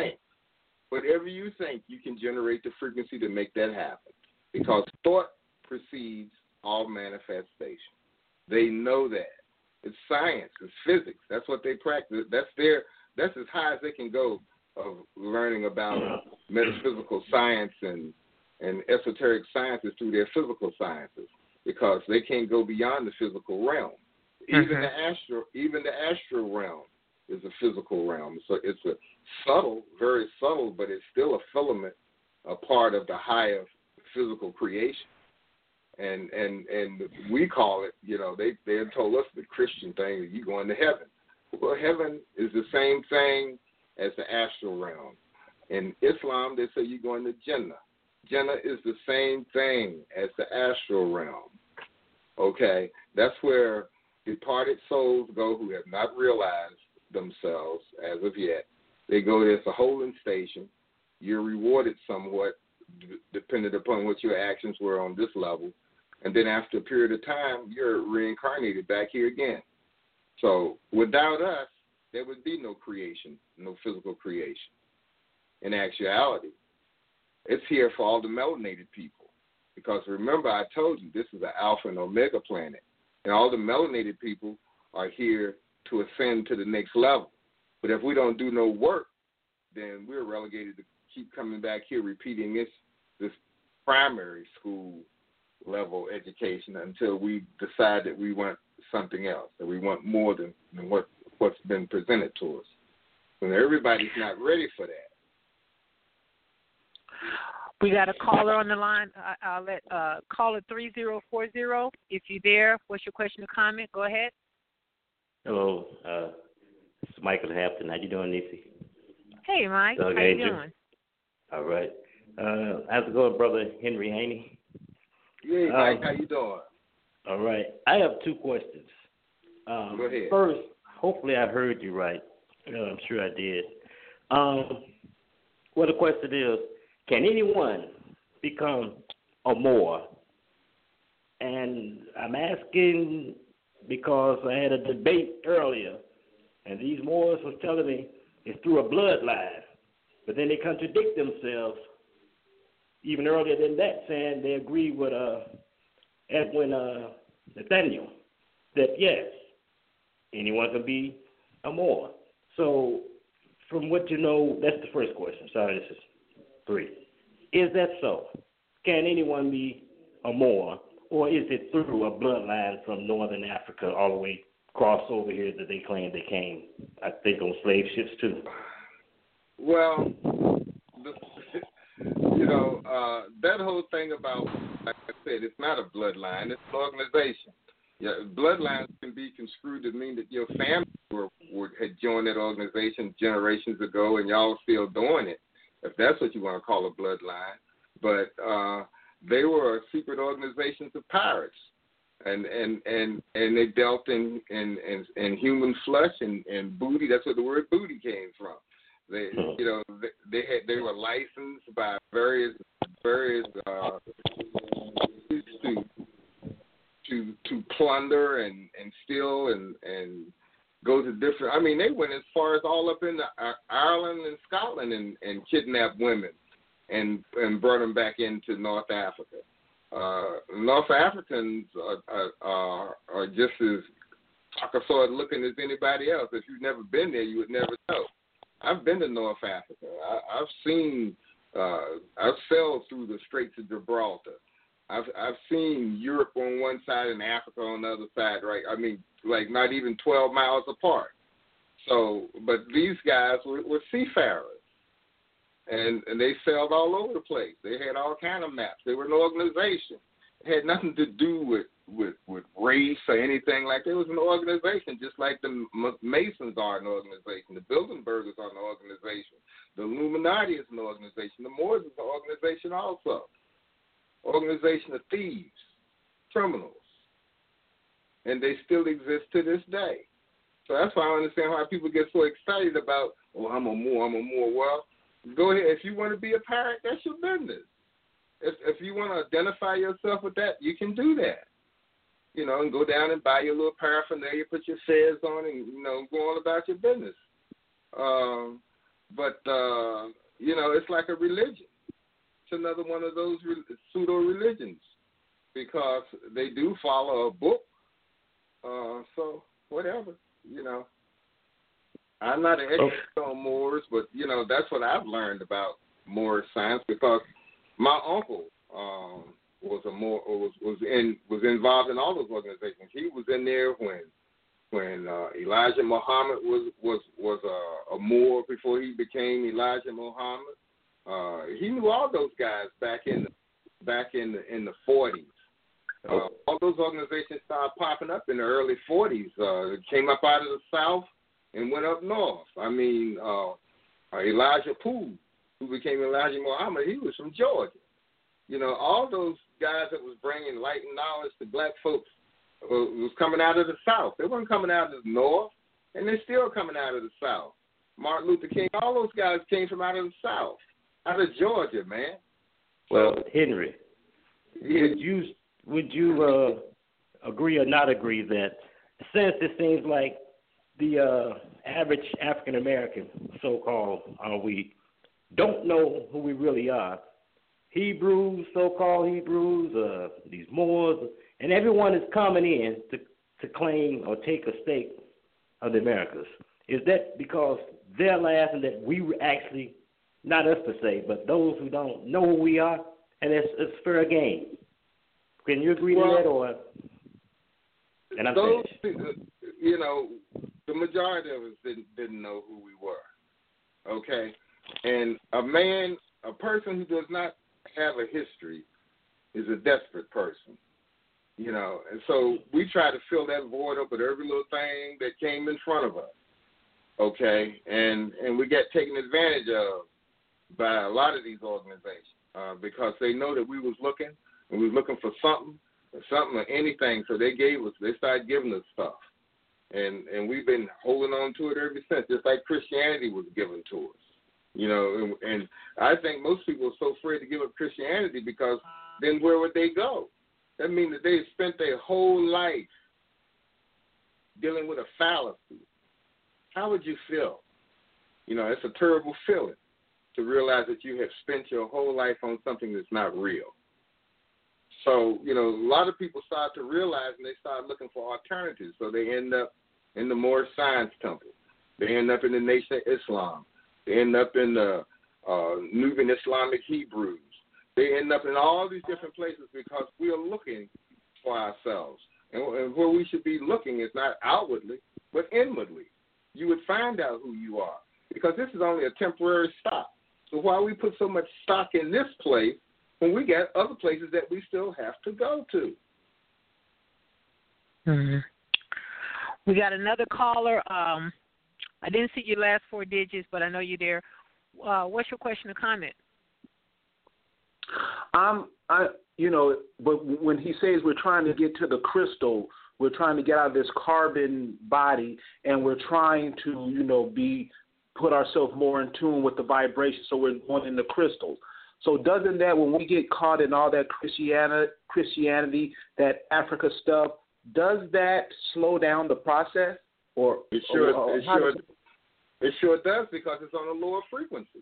Speaker 3: you think, you can generate the frequency to make that happen. Because thought precedes all manifestation. They know that. It's science. It's physics. That's what they practice. That's as high as they can go of learning about metaphysical science and esoteric sciences through their physical sciences, because they can't go beyond the physical realm. Even the astral realm is a physical realm. So it's a subtle, very subtle, but it's still a filament, a part of the higher physical creation. And we call it, they had told us the Christian thing that you're going to heaven. Well, heaven is the same thing as the astral realm. In Islam, they say you're going to Jannah. Jannah is the same thing as the astral realm. Okay? That's where departed souls go who have not realized themselves as of yet. They go there, it's a holding station. You're rewarded somewhat depending upon what your actions were on this level. And then after a period of time, you're reincarnated back here again. So without us, there would be no creation, no physical creation. In actuality, it's here for all the melanated people. Because remember, I told you, this is an alpha and omega planet. And all the melanated people are here to ascend to the next level. But if we don't do no work, then we're relegated to keep coming back here repeating this primary school level education until we decide that we want something else, that we want more than what's been presented to us. And everybody's not ready for that.
Speaker 2: We got a caller on the line. I'll let caller 3040. If you're there, what's your question or comment? Go ahead.
Speaker 6: Hello, it's Michael Hampton. How you doing, Nisi?
Speaker 2: Hey, Mike. How you doing?
Speaker 6: All right. How's it going, Brother Henry Haney?
Speaker 3: Yeah, Mike, how you doing?
Speaker 6: All right. I have two questions.
Speaker 3: Go ahead.
Speaker 6: First, hopefully I heard you right. I'm sure I did. Well, the question is, can anyone become a Moor? And I'm asking because I had a debate earlier, and these Moors was telling me it's through a bloodline. But then they contradict themselves even earlier than that, saying they agree with Edwin Nathaniel that, yes, anyone can be a Moor. So from what you know, that's the first question. Sorry, this is 3. Is that so? Can anyone be a Moor, or is it through a bloodline from northern Africa all the way across over here that they claim they came, I think, on slave ships too?
Speaker 3: Well, that whole thing about, like I said, it's not a bloodline, it's an organization. Yeah, bloodlines can be construed to mean that your family had joined that organization generations ago and y'all still doing it, if that's what you want to call a bloodline. But they were secret organizations of pirates, and they dealt in human flesh and booty. That's where the word booty came from. They were licensed by various to plunder and steal and go to different. I mean, they went as far as all up into Ireland and Scotland and kidnapped women and brought them back into North Africa. North Africans are just as cockasawed looking as anybody else. If you've never been there, you would never know. I've been to North Africa. I've seen. I've sailed through the Straits of Gibraltar. I've seen Europe on one side and Africa on the other side. Right? I mean, like not even 12 miles apart. So, but these guys were seafarers, and they sailed all over the place. They had all kind of maps. They were an organization, had nothing to do with race or anything like that. It was an organization, just like the Masons are an organization, the Bilderbergers are an organization, the Illuminati is an organization, the Moors is an organization also. Organization of thieves, criminals, and they still exist to this day. So that's why I understand why people get so excited about, oh, I'm a Moor. Well, go ahead. If you want to be a pirate, that's your business. If you want to identify yourself with that, you can do that. You know, and go down and buy your little paraphernalia, put your fez on, and, you know, go on about your business. But you know, it's like a religion. It's another one of those pseudo-religions because they do follow a book. So whatever, you know. I'm not an expert on Moors, but, you know, that's what I've learned about Moorish science because my uncle was a Moor, was involved in all those organizations. He was in there when Elijah Muhammad was a Moor before he became Elijah Muhammad. He knew all those guys back in the 40s. All those organizations started popping up in the early 40s. It came up out of the South and went up north. I mean, Elijah Poole, who became Elijah Muhammad, he was from Georgia. You know, all those guys that was bringing light and knowledge to black folks was coming out of the South. They weren't coming out of the North, and they're still coming out of the South. Martin Luther King, all those guys came from out of the South, out of Georgia, man.
Speaker 6: Well, Henry, would you agree or not agree that since it seems like the average African American, so-called, we don't know who we really are? Hebrews, so-called Hebrews, these Moors, and everyone is coming in to claim or take a stake of the Americas. Is that because they're laughing that we were actually, not us per se, but those who don't know who we are, and it's fair game? Can you agree to that, or? And I'm
Speaker 3: those, you know, the majority of us didn't know who we were. Okay, and a person who does not have a history is a desperate person. You know, and so we try to fill that void up with every little thing that came in front of us. Okay, and we get taken advantage of by a lot of these organizations because they know that we was looking. And we was looking for something or anything, so they started giving us stuff. And we've been holding on to it ever since, just like Christianity was given to us. You know, and I think most people are so afraid to give up Christianity because then where would they go? That means that they spent their whole life dealing with a fallacy. How would you feel? You know, it's a terrible feeling to realize that you have spent your whole life on something that's not real. So, you know, a lot of people start to realize and they start looking for alternatives. So they end up in the Moorish Science Temple. They end up in the Nation of Islam. They end up in the Nubian Islamic Hebrews. They end up in all these different places because we are looking for ourselves. And where we should be looking is not outwardly, but inwardly. You would find out who you are because this is only a temporary stop. So why we put so much stock in this place when we got other places that we still have to go to?
Speaker 2: Mm-hmm. We got another caller. I didn't see your last four digits, but I know you're there. What's your question or comment?
Speaker 7: But when he says we're trying to get to the crystal, we're trying to get out of this carbon body, and we're trying to, put ourselves more in tune with the vibration, so we're going in the crystals. So doesn't that, when we get caught in all that Christianity, that Africa stuff, does that slow down the process? Or
Speaker 3: it sure does because it's on a lower frequency.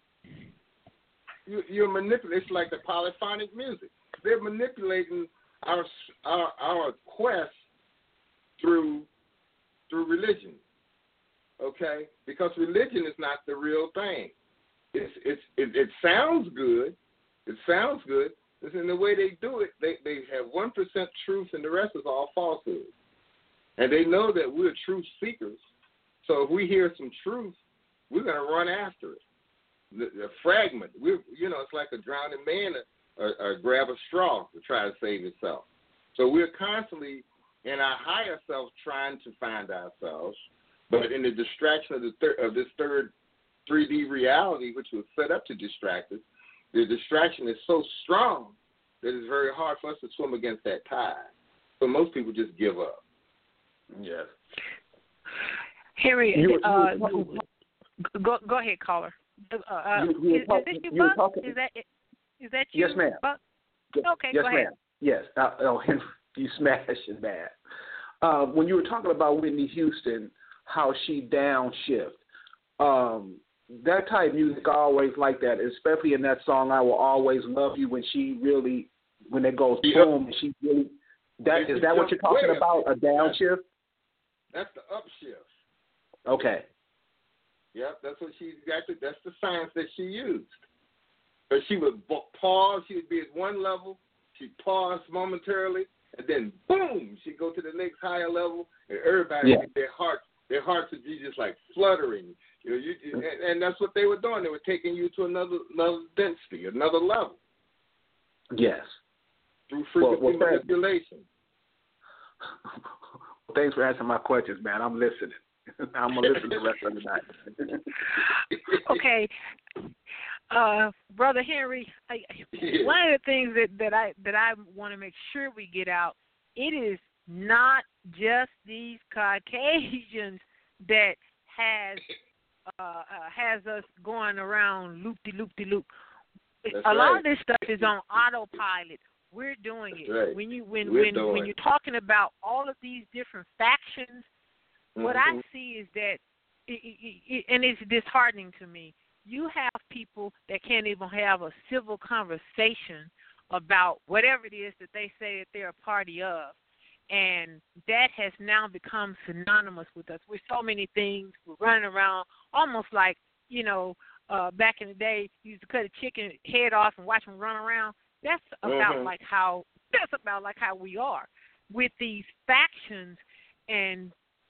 Speaker 3: You're manipulating. It's like the polyphonic music. They're manipulating our quest through religion. Okay, because religion is not the real thing. It sounds good. It sounds good. It's in the way they do it. They have 1% truth and the rest is all falsehood. And they know that we're truth seekers. So if we hear some truth, we're going to run after it. The fragment, it's like a drowning man grab a straw to try to save itself. So we're constantly in our higher self trying to find ourselves, but in the distraction of this third 3D reality, which was set up to distract us, the distraction is so strong that it's very hard for us to swim against that tide. So most people just give up.
Speaker 7: Yes.
Speaker 2: Henry, go ahead, caller. Is this you, Buck? Is that you?
Speaker 7: Yes, ma'am.
Speaker 2: Buck? Okay,
Speaker 7: yes,
Speaker 2: go ahead.
Speaker 7: Ma'am. Yes. Henry, you smashing that. When you were talking about Whitney Houston, how she downshift, that type of music, I always like that, especially in that song, I Will Always Love You, when it goes boom, and she really, is that what you're talking about, a downshift?
Speaker 3: That's the upshift.
Speaker 7: Okay.
Speaker 3: Yep, that's what that's the science that she used. But she would pause, she would be at one level, she'd pause momentarily, and then boom, she'd go to the next higher level, and everybody, their hearts would be just like fluttering. And that's what they were doing. They were taking you to another density, another level.
Speaker 7: Yes.
Speaker 3: Through frequency manipulation.
Speaker 7: Thanks for answering my questions, man. I'm listening. I'm going to listen the rest of the night.
Speaker 2: Okay. Brother Henry, one of the things that I want to make sure we get out, it is not just these Caucasians that has us going around loop-de-loop-de-loop. A lot of this stuff is on autopilot. We're doing it.
Speaker 3: Right.
Speaker 2: When you're talking about all of these different factions, what I see is that, and it's disheartening to me, you have people that can't even have a civil conversation about whatever it is that they say that they're a party of. And that has now become synonymous with us. With so many things, we're running around almost like, back in the day, you used to cut a chicken head off and watch them run around. That's about like how we are with these factions, and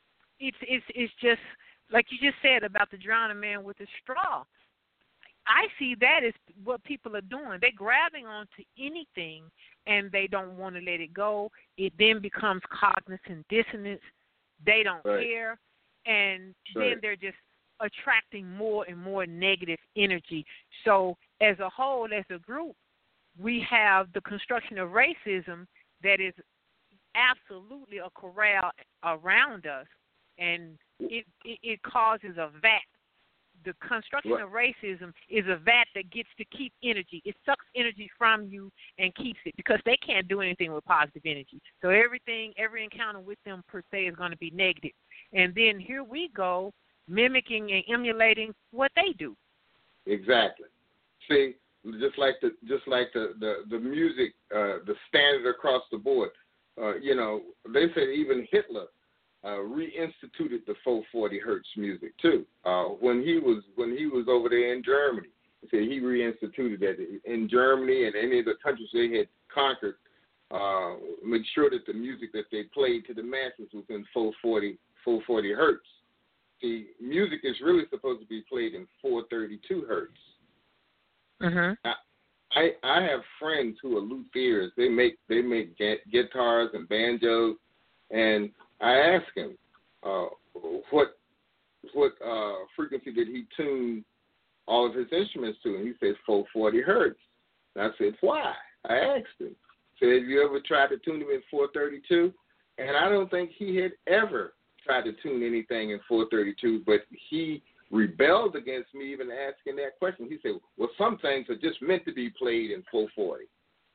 Speaker 2: it's just like you just said about the drowning man with the straw. I see that as what people are doing. They're grabbing onto anything, and they don't want to let it go. It then becomes cognitive dissonance. They don't care, and then they're just attracting more and more negative energy. So as a whole, as a group, we have the construction of racism that is absolutely a corral around us, and it causes a vat. The construction of racism is a vat that gets to keep energy. It sucks energy from you and keeps it because they can't do anything with positive energy. So every encounter with them per se is going to be negative. And then here we go mimicking and emulating what they do.
Speaker 3: Exactly. See, just like the music, the standard across the board. They said even Hitler reinstituted the 440 hertz music too. When he was over there in Germany, he said he reinstituted that in Germany and any of the countries they had conquered. Make sure that the music that they played to the masses was in 440 hertz. See, music is really supposed to be played in 432 hertz.
Speaker 2: Mm-hmm.
Speaker 3: I have friends who are luthiers. They make guitars and banjos, and I asked him what frequency did he tune all of his instruments to, and he said 440 hertz. And I said, why? I asked him. I said, have you ever tried to tune him in 432? And I don't think he had ever tried to tune anything in 432, but he rebelled against me even asking that question. He said, well, some things are just meant to be played in 440.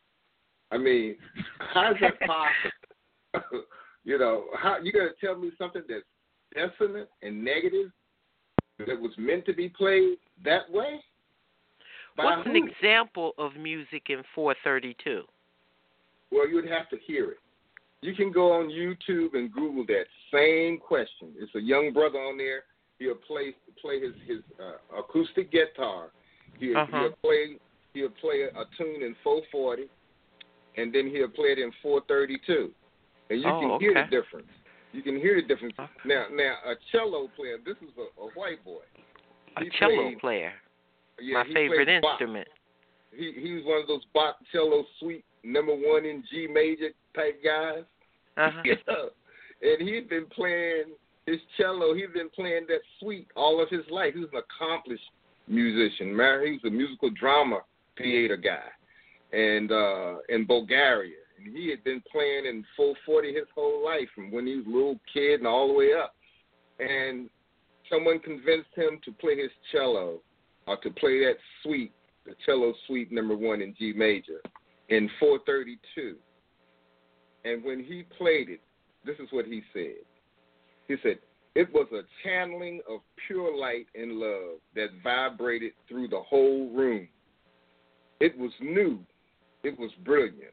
Speaker 3: I mean, how is that possible? How you got to tell me something that's dissonant and negative that was meant to be played that way?
Speaker 4: What's an example of music in 432?
Speaker 3: Well, you'd have to hear it. You can go on YouTube and Google that same question. It's a young brother on there. He'll play his acoustic guitar. He'll play a tune in 440, and then he'll play it in 432, and you can hear the difference. You can hear the difference. Now a cello player. This is a white boy.
Speaker 4: Cello player.
Speaker 3: Yeah,
Speaker 4: my favorite instrument.
Speaker 3: He was one of those Bach cello suite #1 in G major type guys. You know? And he'd been playing his cello. He'd been playing that suite all of his life. He was an accomplished musician. Man, he was a musical drama theater guy, and in Bulgaria. And he had been playing in 440 his whole life, from when he was a little kid and all the way up. And someone convinced him to play his cello, or to play that suite, the cello suite #1 in G major, in 432. And when he played it, this is what he said. He said, it was a channeling of pure light and love that vibrated through the whole room. It was new. It was brilliant.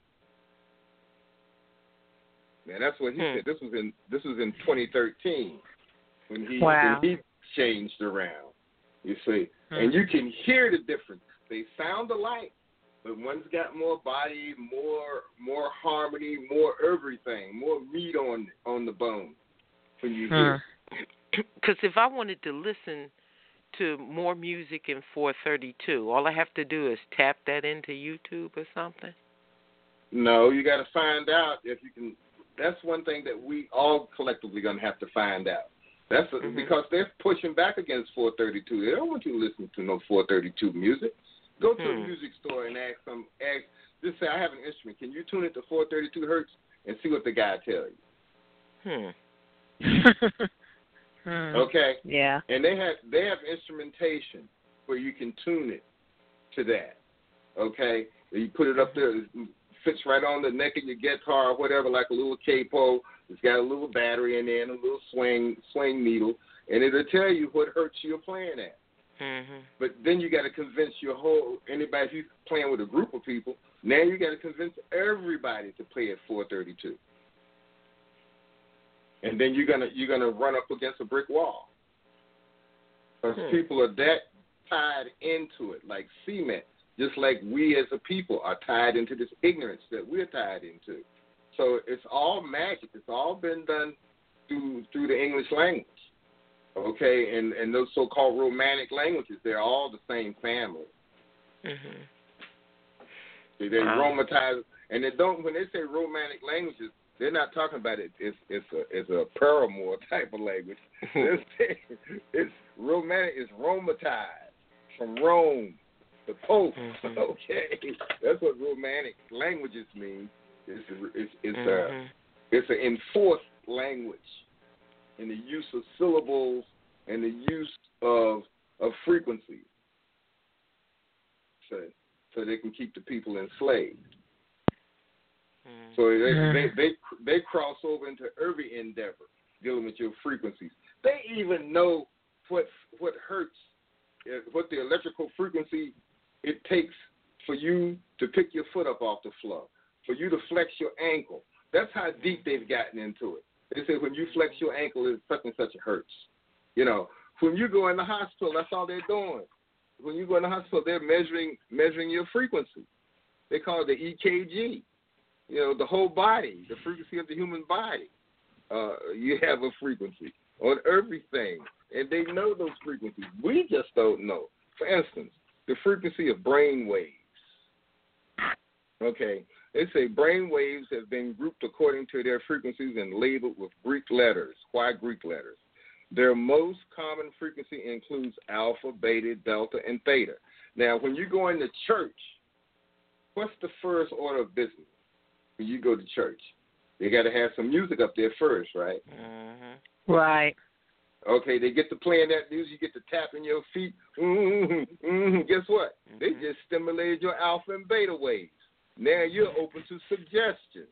Speaker 3: Man, that's what he said. This was in 2013 when he changed around. You see, and you can hear the difference. They sound alike, but one's got more body, more harmony, more everything, more meat on the bone when you hear.
Speaker 4: Because if I wanted to listen to more music in 432, all I have to do is tap that into YouTube or something?
Speaker 3: No, you got to find out if you can. That's one thing that we all collectively going to have to find out. That's because they're pushing back against 432. They don't want you to listen to no 432 music. Go to a music store and just say, I have an instrument. Can you tune it to 432 hertz and see what the guy tells you? Okay.
Speaker 2: Yeah.
Speaker 3: And they have instrumentation where you can tune it to that. Okay. You put it up there. It fits right on the neck of your guitar or whatever, like a little capo. It's got a little battery in there and a little swing needle, and it'll tell you what hertz you're playing at. But then you got to convince anybody, if you're playing with a group of people, now you got to convince everybody to play at 432. And then you're gonna run up against a brick wall, because people are that tied into it, like cement, just like we as a people are tied into this ignorance that we're tied into. So it's all magic. It's all been done through the English language. Okay, and those so-called romantic languages, they're all the same family. They romanize, and they don't. When they say romantic languages, they're not talking about it. It's a paramour type of language. It's romantic. It's romatized from Rome, the Pope. Okay, that's what romantic languages mean. It's an enforced language in the use of syllables and the use of frequencies, so they can keep the people enslaved. So they cross over into every endeavor dealing with your frequencies. They even know what hertz, what the electrical frequency it takes for you to pick your foot up off the floor, for you to flex your ankle. That's how deep they've gotten into it. They say when you flex your ankle, it's such and such a hertz. You know, when you go in the hospital, that's all they're doing. When you go in the hospital, they're measuring your frequency. They call it the EKG. You know, the whole body, the frequency of the human body. You have a frequency on everything, and they know those frequencies. We just don't know. For instance, the frequency of brain waves. Okay, they say brain waves have been grouped according to their frequencies and labeled with Greek letters. Why Greek letters? Their most common frequency includes alpha, beta, delta, and theta. Now, when you go into church, what's the first order of business when you go to church? They got to have some music up there first, right?
Speaker 2: Right.
Speaker 3: Okay, they get to playing that music, you get to tapping your feet. Guess what? They just stimulated your alpha and beta waves. Now you're open to suggestion.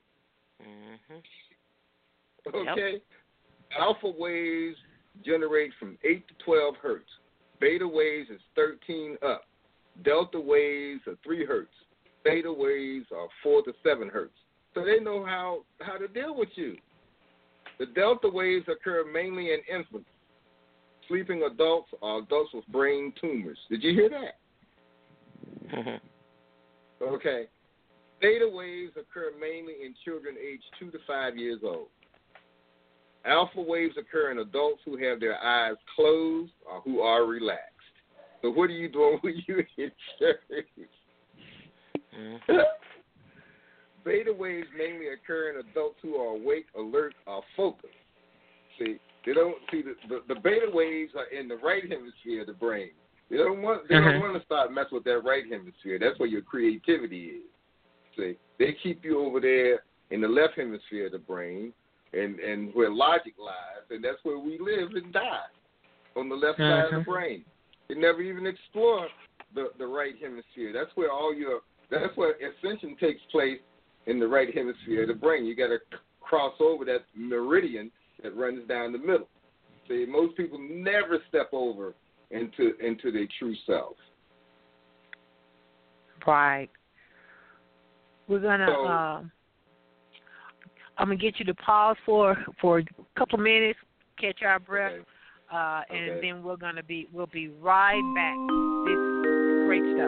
Speaker 3: Okay? Yep. Alpha waves generate from 8 to 12 hertz. Beta waves is 13 up. Delta waves are 3 hertz. Theta waves are 4 to 7 hertz. So they know how to deal with you. The delta waves occur mainly in infants, sleeping adults, or adults with brain tumors. Did you hear that? Okay. Theta waves occur mainly in children aged 2 to 5 years old. Alpha waves occur in adults who have their eyes closed or who are relaxed. So what are you doing when you're in church? Beta waves mainly occur in adults who are awake, alert, or focused. See, they don't see the beta waves are in the right hemisphere of the brain. They don't want to start messing with that right hemisphere. That's where your creativity is. See, they keep you over there in the left hemisphere of the brain, and where logic lies, and that's where we live and die, on the left side of the brain. They never even explore the right hemisphere. That's where ascension takes place, in the right hemisphere of the brain. You got to cross over that meridian that runs down the middle. See, most people never step over into their true self.
Speaker 2: Right. We're gonna. I'm gonna get you to pause for a couple of minutes, catch our breath, and then we'll be right back. This great stuff.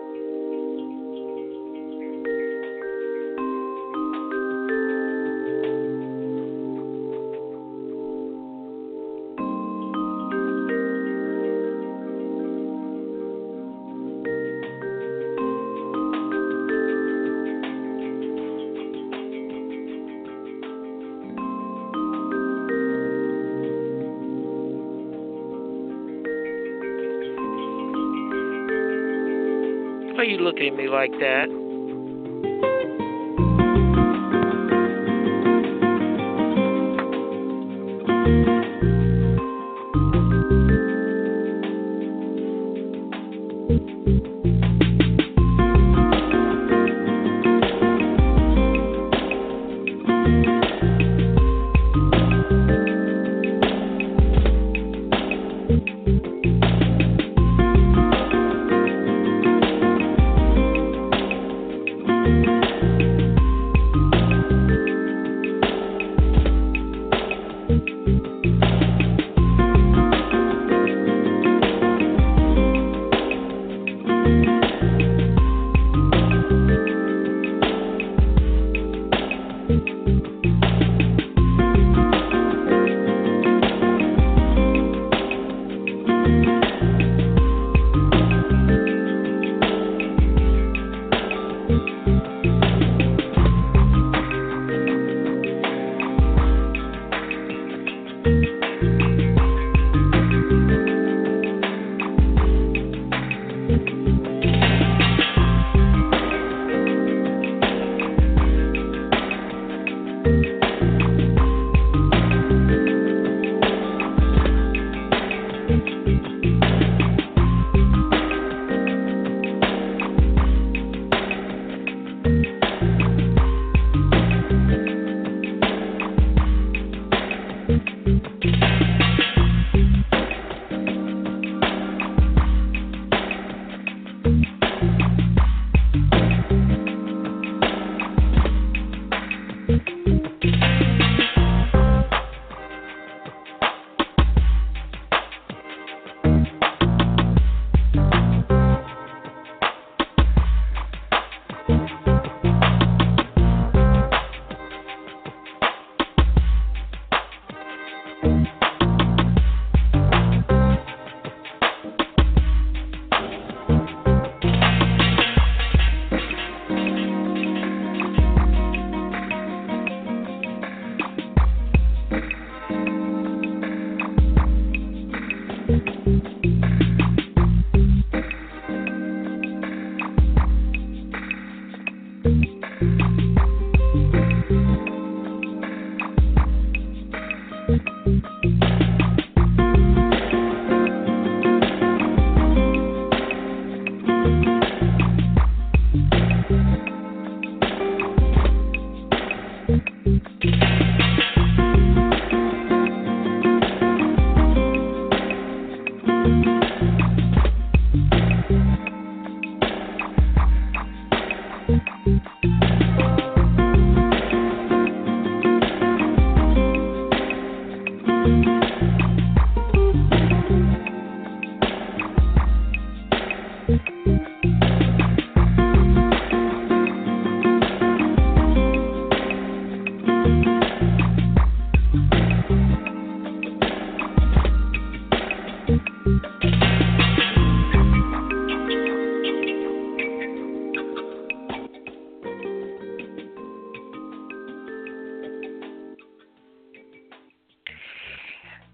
Speaker 4: Why you looking at me like that?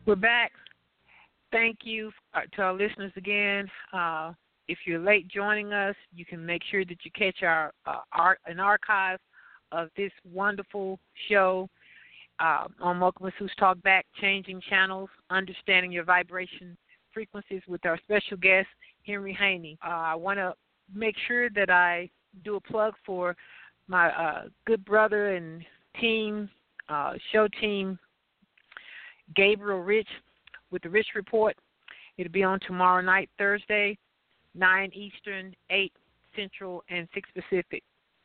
Speaker 2: We're back. Thank you to our listeners again. If you're late joining us, you can make sure that you catch an archive of this wonderful show on Welcome Masseuse Talk Back, Changing Channels, Understanding Your Vibration Frequencies with our special guest, Henry Haney. I want to make sure that I do a plug for my good brother and team, show team, Gabriel Rich with the Rich Report. It'll be on tomorrow night, Thursday, 9 Eastern, 8 Central, and 6 Pacific.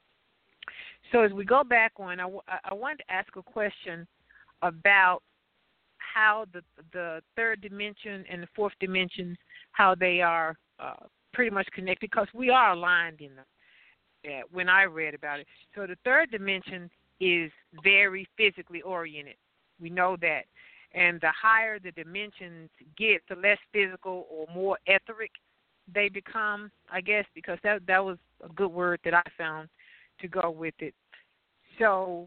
Speaker 2: So as we go back on, I wanted to ask a question about how the third dimension and the fourth dimension, how they are pretty much connected, because we are aligned in them when I read about it. So the third dimension is very physically oriented. We know that. And the higher the dimensions get, the less physical or more etheric they become, I guess, because that was a good word that I found to go with it. So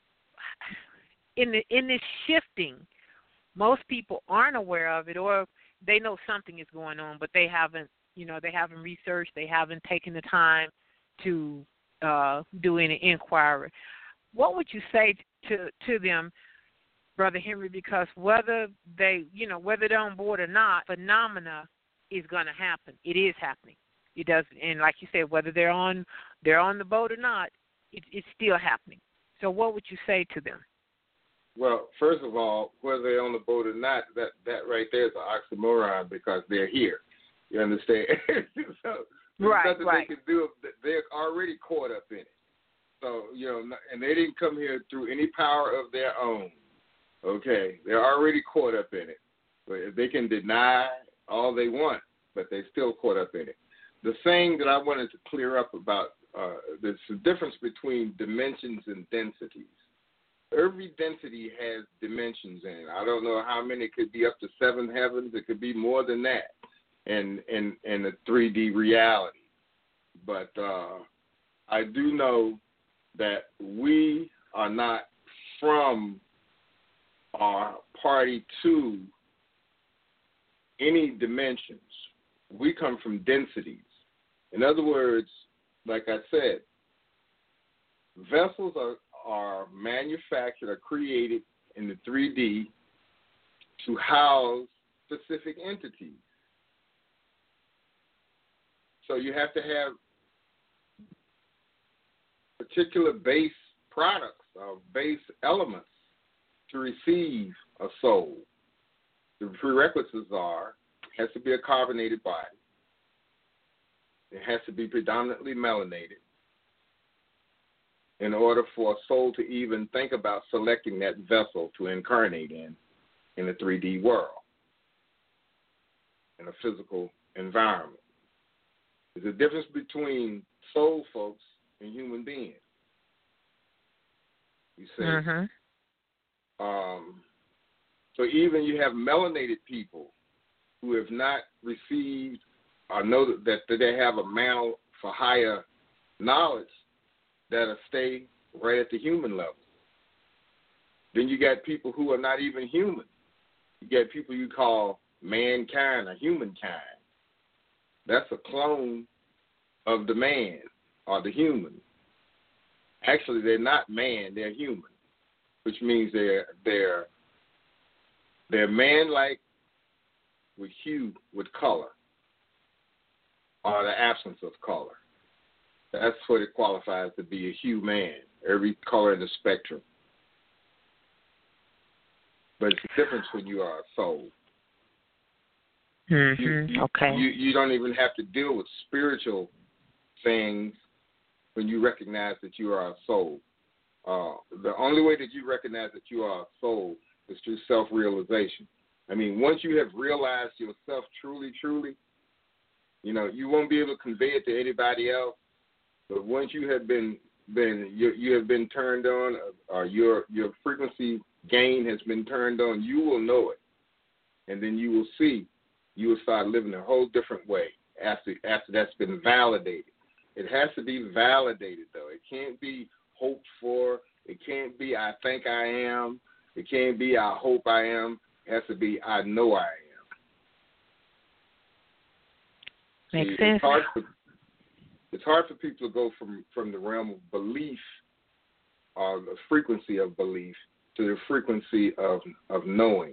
Speaker 2: in this shifting, most people aren't aware of it, or they know something is going on, but they haven't researched, they haven't taken the time to do any inquiry. What would you say to them, Brother Henry? Because whether they're on board or not, phenomena is going to happen. It is happening. It does, and like you said, whether they're on the boat or not, it's still happening. So what would you say to them?
Speaker 3: Well, first of all, whether they're on the boat or not, that right there is an oxymoron, because they're here. You understand? So there's nothing they can do. They're already caught up in it. So, and they didn't come here through any power of their own. Okay? They're already caught up in it. But they can deny all they want, but they're still caught up in it. The thing that I wanted to clear up about there's a difference between dimensions and densities. Every density has dimensions in it. I don't know how many. It could be up to 7 heavens. It could be more than that in a 3D reality. But I do know that we are not from or party to any dimensions. We come from densities. In other words, like I said, vessels are manufactured or created in the 3D to house specific entities. So you have to have particular base products or base elements to receive a soul. The prerequisites has to be a carbonated body. It has to be predominantly melanated in order for a soul to even think about selecting that vessel to incarnate in a 3D world, in a physical environment. There's a difference between soul folks and human beings. You see?
Speaker 2: Mm-hmm.
Speaker 3: So even you have melanated people who have not received or know that they have a mantle for higher knowledge that'll stay right at the human level. Then you got people who are not even human. You got people you call mankind or humankind. That's a clone of the man or the human. Actually, they're not man, they're human, which means they're man-like with hue, with color, or the absence of color. That's what it qualifies to be a hue man, every color in the spectrum. But it's a difference when you are a soul.
Speaker 2: Mm-hmm. Okay.
Speaker 3: You don't even have to deal with spiritual things when you recognize that you are a soul. The only way that you recognize that you are a soul is through self-realization. I mean, once you have realized yourself truly, you won't be able to convey it to anybody else. But once you have been turned on, or your frequency gain has been turned on, you will know it, and then you will see. You will start living a whole different way after that's been validated. It has to be validated, though. It can't be hoped for. It can't be I think I am. It can't be I hope I am. has to be I know I am.
Speaker 2: Makes sense.
Speaker 3: It's hard for people to go from the realm of belief or the frequency of belief to the frequency of knowing.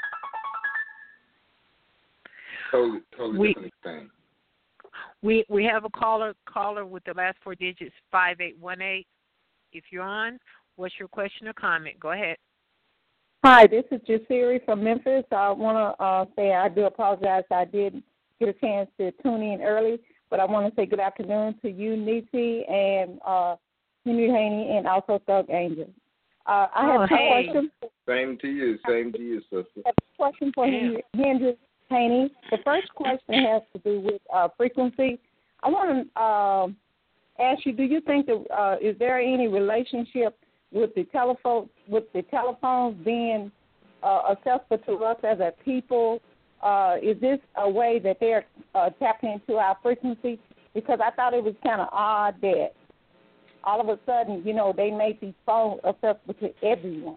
Speaker 3: Totally different thing.
Speaker 2: We have a caller with the last four digits 5818. If you're on, what's your question or comment? Go ahead.
Speaker 8: Hi, this is Jasiri from Memphis. I want to say I do apologize. I did get a chance to tune in early, but I want to say good afternoon to you, Nisi, and Henry Haney, and also Thug Angel. I have two questions.
Speaker 3: Same to you, sister.
Speaker 8: I have a question for Henry Haney. The first question has to do with frequency. I want to ask you, do you think that is there any relationship with the telephones being accessible to us as a people? Is this a way that they're tapping into our frequency? Because I thought it was kind of odd that all of a sudden, they made these phones accessible to everyone.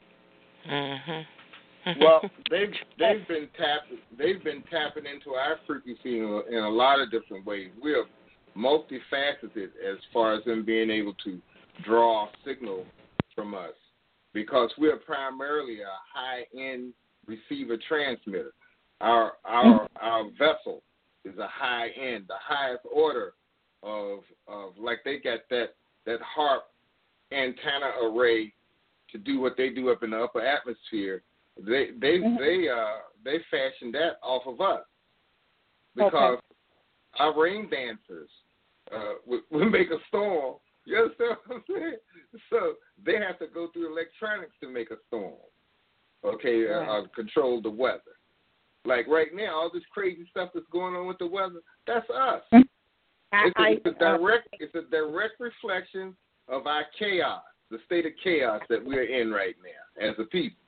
Speaker 3: Well, they've been tapping into our frequency in a lot of different ways. We're multifaceted as far as them being able to draw signal from us, because we're primarily a high-end receiver transmitter. Our vessel is a high-end, the highest order of like they got that HAARP antenna array to do what they do up in the upper atmosphere. They fashioned that off of us, because our rain dancers we make a storm. You understand what I'm saying? So they have to go through electronics to make a storm. Control the weather. Like right now, all this crazy stuff that's going on with the weather, that's us. It's a direct reflection of our chaos, the state of chaos that we're in right now as a people.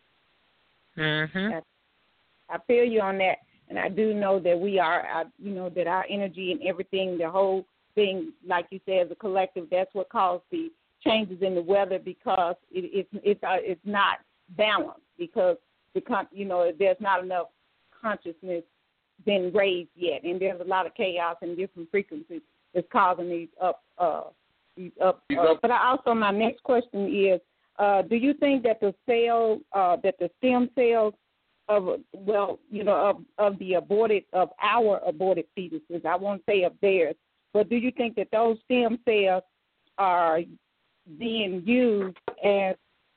Speaker 8: I feel you on that, and I do know that we are, that our energy and everything, the whole thing, like you said, as a collective, that's what caused the changes in the weather, because it's not balanced, because there's not enough consciousness been raised yet, and there's a lot of chaos and different frequencies that's causing these up. But my next question is, do you think that the stem cells of our aborted fetuses, I won't say of theirs, but do you think that those stem cells are being used as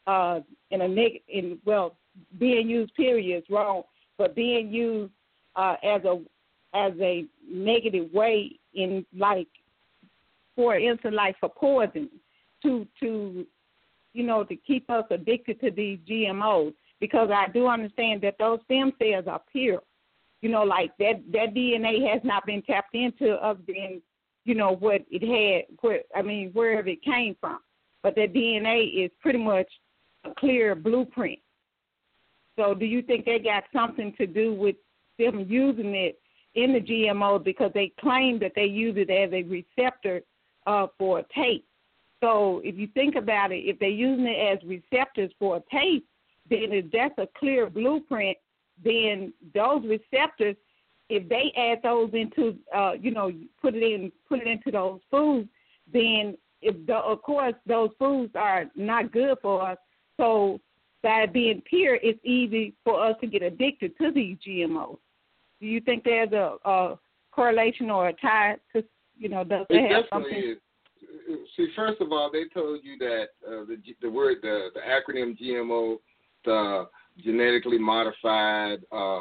Speaker 8: being used, period, is wrong, but being used as a negative way, in, like, for instance, like for poison, to keep us addicted to these GMOs? Because I do understand that those stem cells are pure. Like that DNA has not been tapped into other than, what it had, wherever it came from. But that DNA is pretty much a clear blueprint. So do you think they got something to do with them using it in the GMO, because they claim that they use it as a receptor for a taste? So if you think about it, if they're using it as receptors for a taste, then if that's a clear blueprint, then those receptors, if they add those into, put it into those foods, then of course those foods are not good for us. So by being pure, it's easy for us to get addicted to these GMOs. Do you think there's a correlation or a tie to, does it have something?
Speaker 3: Is. See, first of all, they told you that the acronym GMO, the genetically modified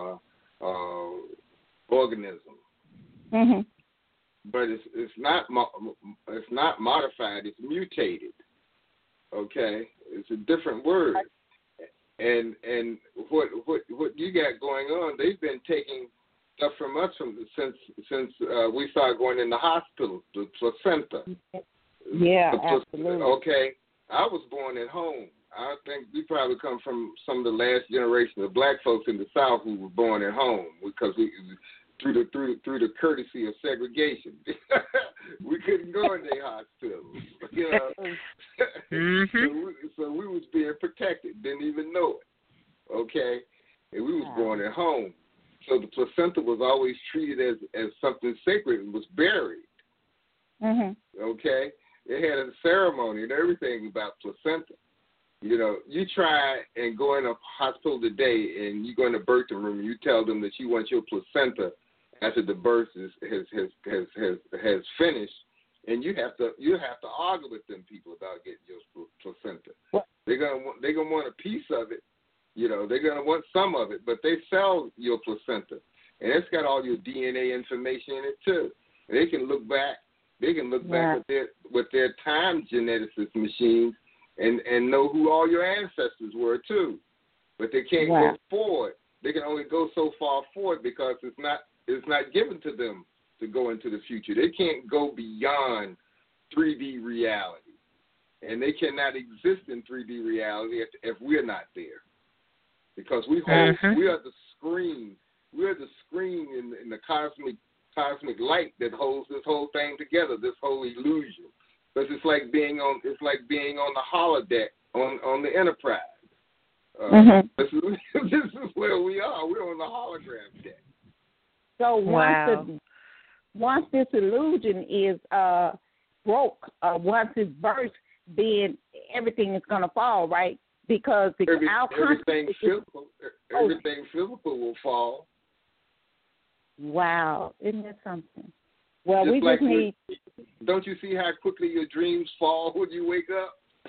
Speaker 3: organism.
Speaker 8: Mm-hmm.
Speaker 3: But it's not modified. It's mutated. Okay, it's a different word. And what you got going on? They've been taking stuff from us since we started going in the hospital, the placenta.
Speaker 8: Yeah, absolutely.
Speaker 3: Okay, I was born at home. I think we probably come from some of the last generation of black folks in the South who were born at home, because we through the courtesy of segregation, we couldn't go in their hospitals. So we was being protected, didn't even know it. Okay, and we was born at home. So the placenta was always treated as something sacred and was buried. Okay? They had a ceremony and everything about placenta. You know, you try and go in a hospital today and you go in the birthing room and you tell them that you want your placenta after the birth has finished, and you have to argue with them people about getting your placenta.
Speaker 8: What?
Speaker 3: They're gonna want a piece of it. You know, they're gonna want some of it, but they sell your placenta, and it's got all your DNA information in it too. And they can look back. They can look back with their time geneticist machines and know who all your ancestors were too. But they can't go forward. They can only go so far forward because it's not given to them to go into the future. They can't go beyond 3D reality. And they cannot exist in 3D reality if we're not there. Because we are the screen. We are the screen in the cosmic light that holds this whole thing together, this whole illusion. Because it's like being on the holodeck on the Enterprise. This is where we are. We're on the hologram deck.
Speaker 8: So once this illusion is broke, once it's burst, then everything is going to fall, right? Because
Speaker 3: everything physical will fall.
Speaker 8: Wow, isn't that something? Well,
Speaker 3: Just
Speaker 8: we just need.
Speaker 3: Don't you see how quickly your dreams fall when you wake up?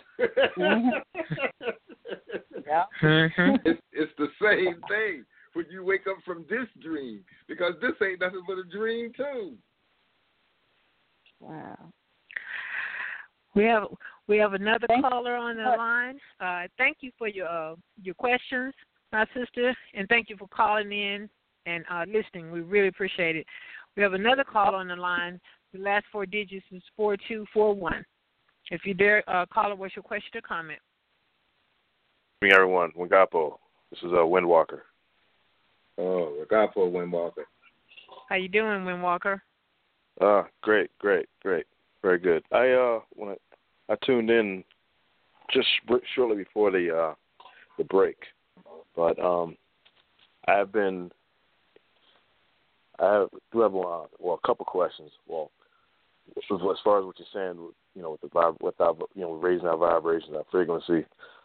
Speaker 3: It's the same thing when you wake up from this dream, because this ain't nothing but a dream too.
Speaker 8: Wow.
Speaker 2: We have another caller on the line. Thank you for your questions, my sister, and thank you for calling in and listening. We really appreciate it. We have another caller on the line. The last 4 digits is 4241. If you dare, caller, what's your question or comment?
Speaker 9: Good evening, everyone. Wagapo. This is Windwalker.
Speaker 3: Oh, Wagapo, Windwalker.
Speaker 2: How you doing, Windwalker?
Speaker 9: Great. Very good. I tuned in just shortly before the break, but I do have a couple questions. Well, as far as what you're saying, you know, with raising our vibrations, our frequency.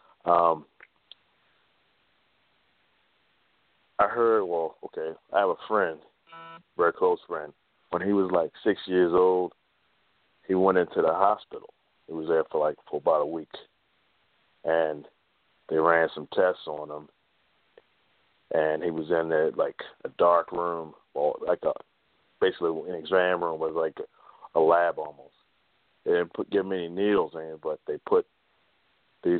Speaker 9: I heard. I have a friend, very close friend. When he was like 6 years old, he went into the hospital. He was there for about a week, and they ran some tests on him, and he was in there like a dark room, or basically an exam room, was like a lab almost. They didn't give him any needles in, but they put these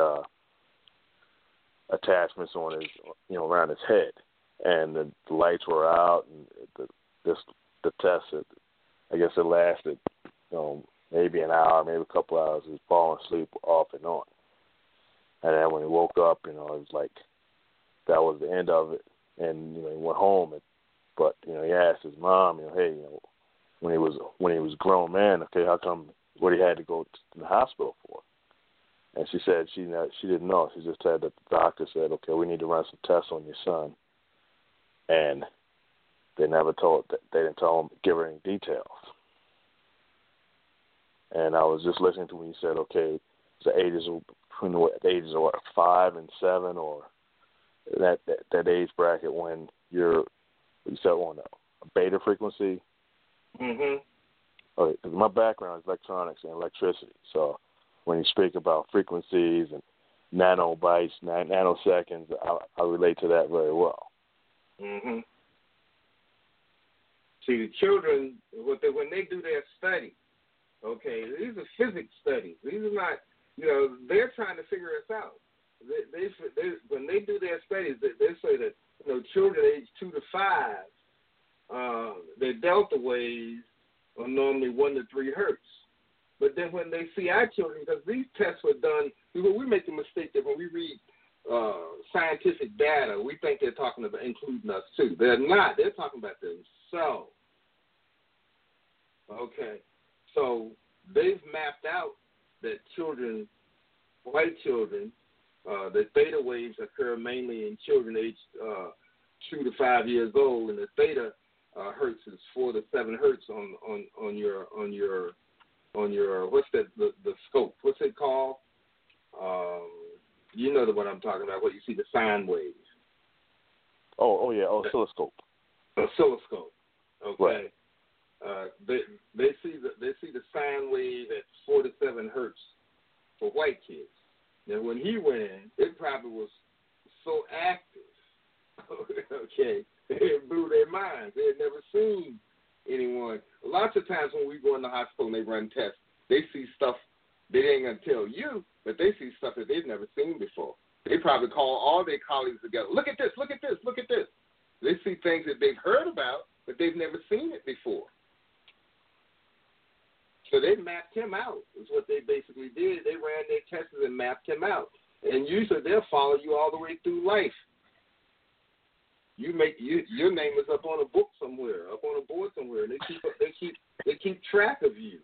Speaker 9: attachments on his, around his head, and the lights were out, and the test, I guess it lasted, maybe an hour, maybe a couple hours. He was falling asleep off and on. And then when he woke up, it was like that was the end of it. And he went home. But he asked his mom, hey, when he was a grown man, okay, how come what he had to go to the hospital for? And she said she didn't know. She just said that the doctor said, okay, we need to run some tests on your son. And they never they didn't tell him, give her any details. And I was just listening to when you said, okay, the ages of 5 and 7, or that age bracket when you said on a beta frequency.
Speaker 3: Mhm.
Speaker 9: Okay, because my background is electronics and electricity, so when you speak about frequencies and nanobytes, nanoseconds, I relate to that very well.
Speaker 3: Mhm. See, the children, when they do their study, okay, these are physics studies. These are not, they're trying to figure us out. They when they do their studies, they say that children aged 2 to 5, their delta waves are normally 1 to 3 hertz. But then when they see our children, because these tests were done, we make the mistake that when we read scientific data, we think they're talking about including us too. They're not. They're talking about themselves. Okay. So they've mapped out that white children, The theta waves occur mainly in children aged 2 to 5 years old, and the theta hertz is 4 to 7 hertz on your what's that the scope? What's it called? You know what I'm talking about. What you see the sine waves.
Speaker 9: Oh yeah, oscilloscope.
Speaker 3: Oscilloscope. Okay.
Speaker 9: Right.
Speaker 3: They see the sine wave at 4 to 7 hertz for white kids. Now when he went in, it probably was so active. Okay, it blew their minds. They had never seen anyone. Lots of times when we go in the hospital and they run tests, they see stuff they ain't gonna tell you, but they see stuff that they've never seen before. They probably call all their colleagues together. Look at this, look at this, look at this. They see things that they've heard about, but they've never seen it before. So they mapped him out, is what they basically did. They ran their tests and mapped him out. And usually they'll follow you all the way through life. Your name is up on a book somewhere, up on a board somewhere, and they keep track of you.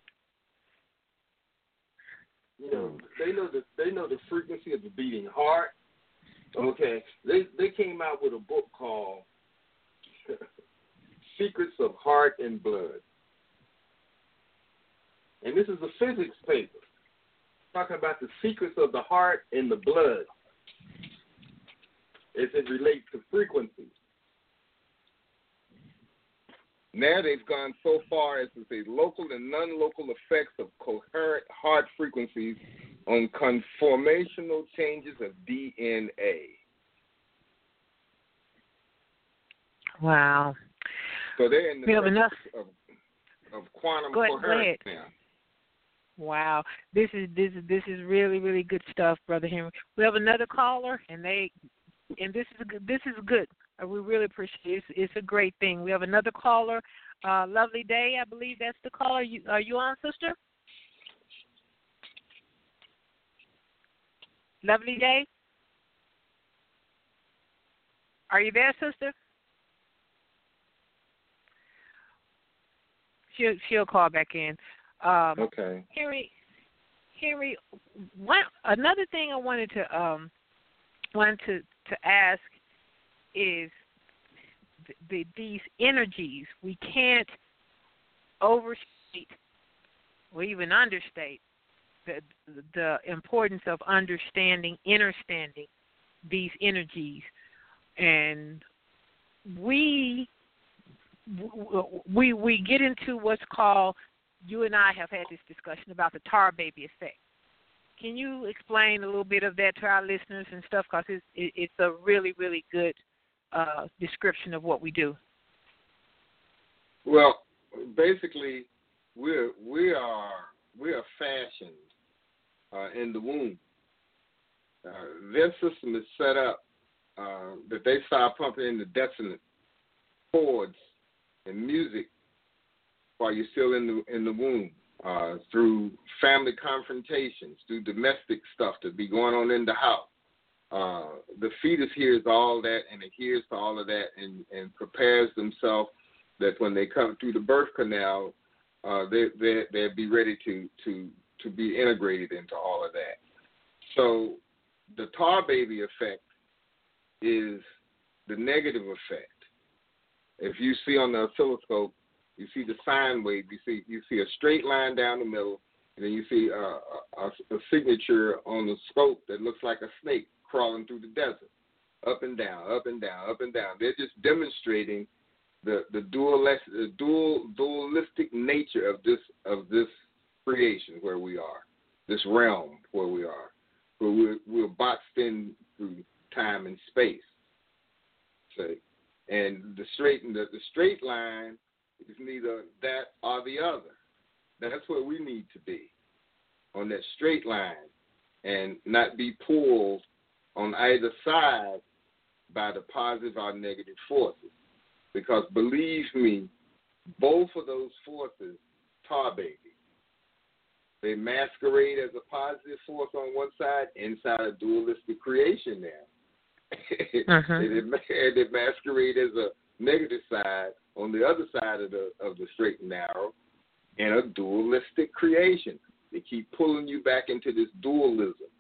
Speaker 3: You know, they know the frequency of the beating heart. Okay, they came out with a book called Secrets of Heart and Blood. And this is a physics paper talking about the secrets of the heart and the blood as it relates to frequencies. Now they've gone so far as to say local and non-local effects of coherent heart frequencies on conformational changes of DNA.
Speaker 2: Wow.
Speaker 3: So they're in the of quantum coherence now.
Speaker 2: Wow, this is really, really good stuff, Brother Henry. We have another caller, and this is good. We really appreciate it. It's a great thing. We have another caller, Lovely Day. I believe that's the caller. Are you on, sister? Lovely Day. Are you there, sister? She'll call back in.
Speaker 3: Okay.
Speaker 2: Henry, another thing I wanted to ask is these energies. We can't overstate or even understate the importance of understanding these energies, and we get into what's called, you and I have had this discussion about the tar baby effect. Can you explain a little bit of that to our listeners and stuff? Because it's a really, really good description of what we do.
Speaker 3: Well, basically, we are fashioned in the womb. Their system is set up that they start pumping in the dissonant chords and music while you're still in the womb, through family confrontations, through domestic stuff that be going on in the house. The fetus hears all that and adheres to all of that and prepares themselves that when they come through the birth canal, they'll be ready to be integrated into all of that. So the tar baby effect is the negative effect. If you see on the oscilloscope, you see the sine wave. You see a straight line down the middle, and then you see a signature on the scope that looks like a snake crawling through the desert, up and down, up and down, up and down. They're just demonstrating the dualistic nature of this creation where we are, this realm where we are, where we're boxed in through time and space. See, and the straight line is neither that or the other. That's where we need to be, on that straight line, and not be pulled on either side by the positive or negative forces. Because believe me, both of those forces, tar baby, they masquerade as a positive force on one side inside a dualistic creation now. And they masquerade as a negative side on the other side of the straight and narrow in a dualistic creation. They keep pulling you back into this dualism.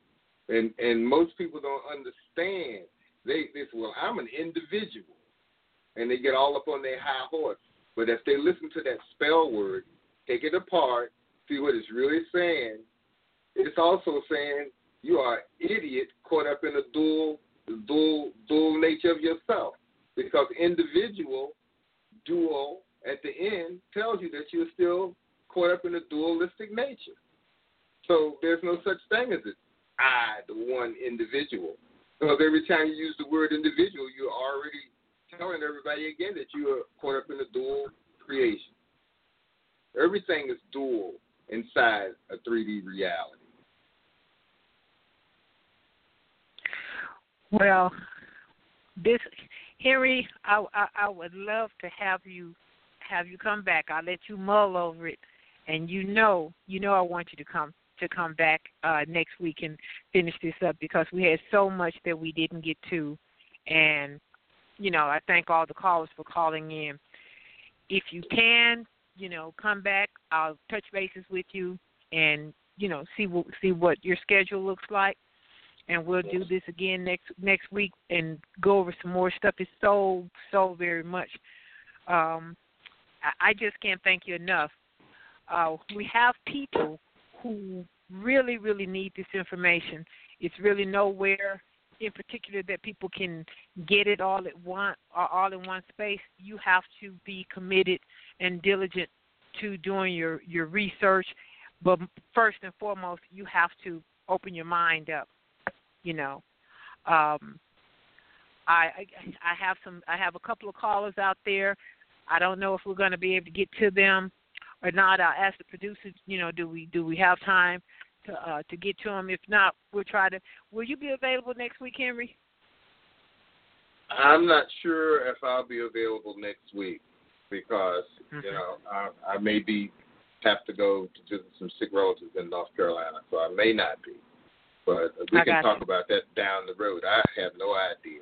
Speaker 3: And most people don't understand. They say, well, I'm an individual. And they get all up on their high horse. But if they listen to that spell word, take it apart, see what it's really saying, it's also saying you are an idiot caught up in a dual nature of yourself. Because individual, dual, at the end, tells you that you're still caught up in a dualistic nature. So there's no such thing as it. I, the one individual. Because every time you use the word individual, you're already telling everybody again that you are caught up in a dual creation. Everything is dual inside a 3D reality.
Speaker 2: Well, Henry, I would love to have you come back. I'll let you mull over it, and you know I want you to come back next week and finish this up, because we had so much that we didn't get to, and I thank all the callers for calling in. If you can, come back. I'll touch bases with you and see what your schedule looks like. And we'll do this again next week and go over some more stuff. It's so very much. I just can't thank you enough. We have people who really, really need this information. It's really nowhere in particular that people can get it all at once or all in one space. You have to be committed and diligent to doing your research. But first and foremost, you have to open your mind up. I have a couple of callers out there. I don't know if we're going to be able to get to them or not. I'll ask the producers, do we have time to get to them? If not, we'll try to. Will you be available next week, Henry?
Speaker 3: I'm not sure if I'll be available next week because I may have to go to visit some sick relatives in North Carolina, so I may not be. But we can talk about that down the road. I have no idea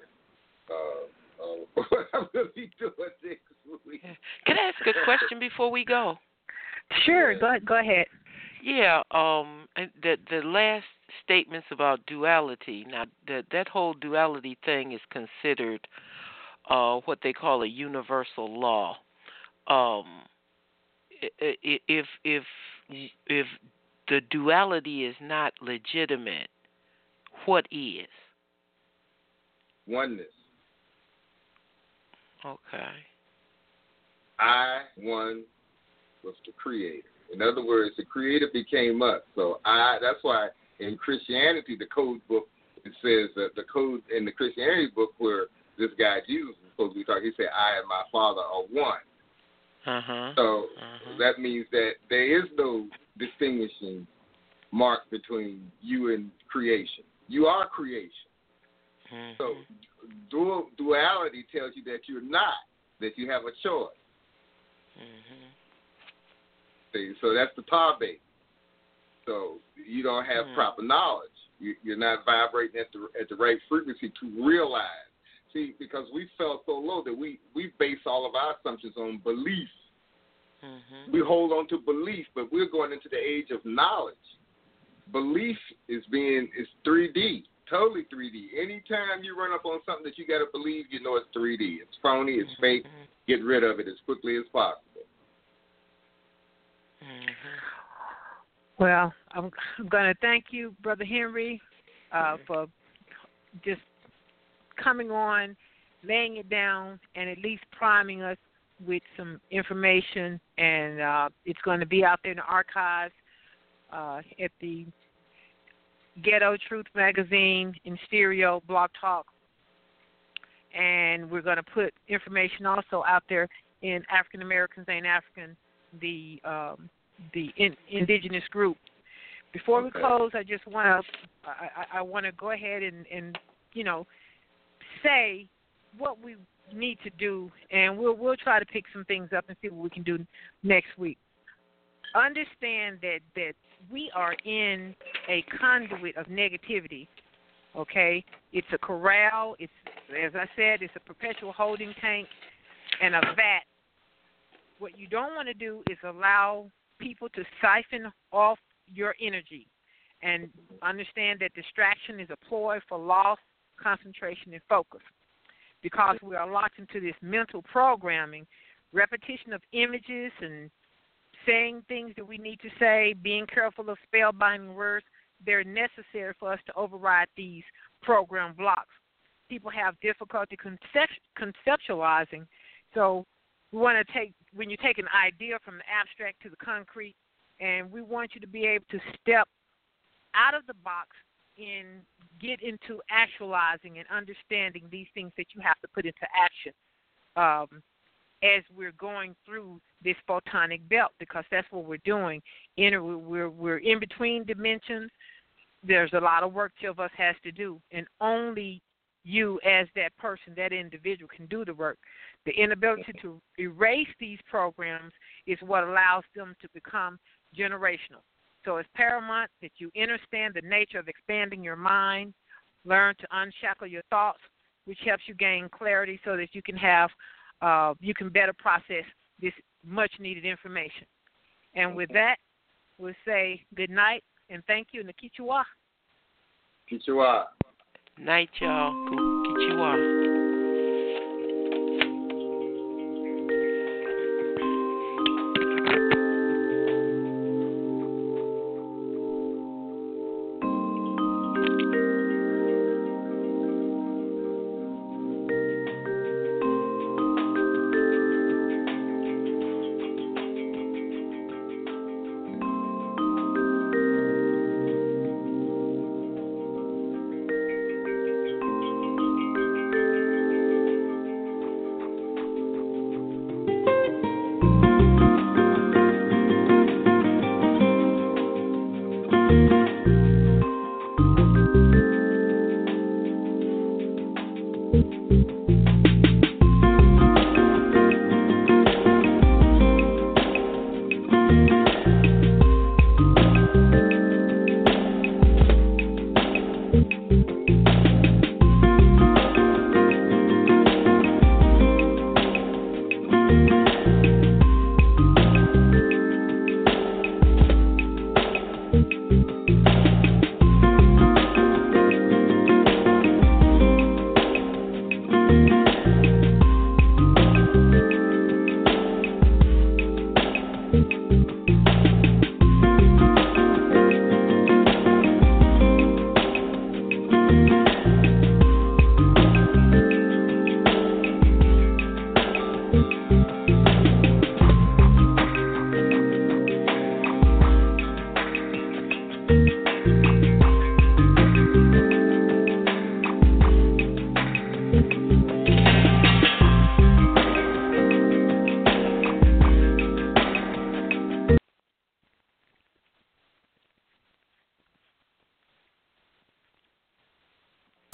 Speaker 3: what I'm going to be doing next week.
Speaker 4: Can I ask a question before we go?
Speaker 2: Sure, go ahead.
Speaker 4: Yeah, the last statements about duality. Now, that whole duality thing is considered what they call a universal law. If the duality is not legitimate, what is?
Speaker 3: Oneness.
Speaker 4: Okay.
Speaker 3: I, one, was the creator. In other words, the creator became us. So that's why in Christianity, the code book, it says that the code in the Christianity book where this guy Jesus is supposed to be talking, he said, I and my Father are one. So that means that there is no distinguishing mark between you and creation. You are creation. So duality tells you that you're not, that you have a choice. See, so that's the tar base. So you don't have proper knowledge. You're not vibrating at the right frequency to realize. See, because we fell so low that we base all of our assumptions on belief. We hold on to belief, but we're going into the age of knowledge. Belief is 3D, totally 3D. Anytime you run up on something that you got to believe, you know it's 3D. It's phony, it's fake. Get rid of it as quickly as possible.
Speaker 2: Well, I'm going to thank you, Brother Henry, for just coming on, laying it down, and at least priming us with some information. And it's going to be out there in the archives at the Ghetto Truth Magazine in stereo, Blog Talk. And we're going to put information also out there in African Americans Ain't African, the indigenous group. Before we close, I just want to go ahead and say what we need to do, and we'll try to pick some things up and see what we can do next week. Understand that we are in a conduit of negativity. Okay, it's a corral. It's, as I said, it's a perpetual holding tank and a vat. What you don't want to do is allow people to siphon off your energy and understand that distraction is a ploy for loss, concentration, and focus. Because we are locked into this mental programming, repetition of images and saying things that we need to say, being careful of spellbinding words, they're necessary for us to override these program blocks. People have difficulty conceptualizing, so we want to take, when you take an idea from the abstract to the concrete, and we want you to be able to step out of the box and get into actualizing and understanding these things that you have to put into action as we're going through this photonic belt, because that's what we're doing. We're in between dimensions. There's a lot of work each of us has to do, and only you as that person, that individual, can do the work. The inability to erase these programs is what allows them to become generational. So it's paramount that you understand the nature of expanding your mind, learn to unshackle your thoughts, which helps you gain clarity so that you can have, you can better process this much-needed information. And with that, we'll say good night and thank you, and Kichwa.
Speaker 3: Kichwa.
Speaker 4: Night, y'all. Kichwa.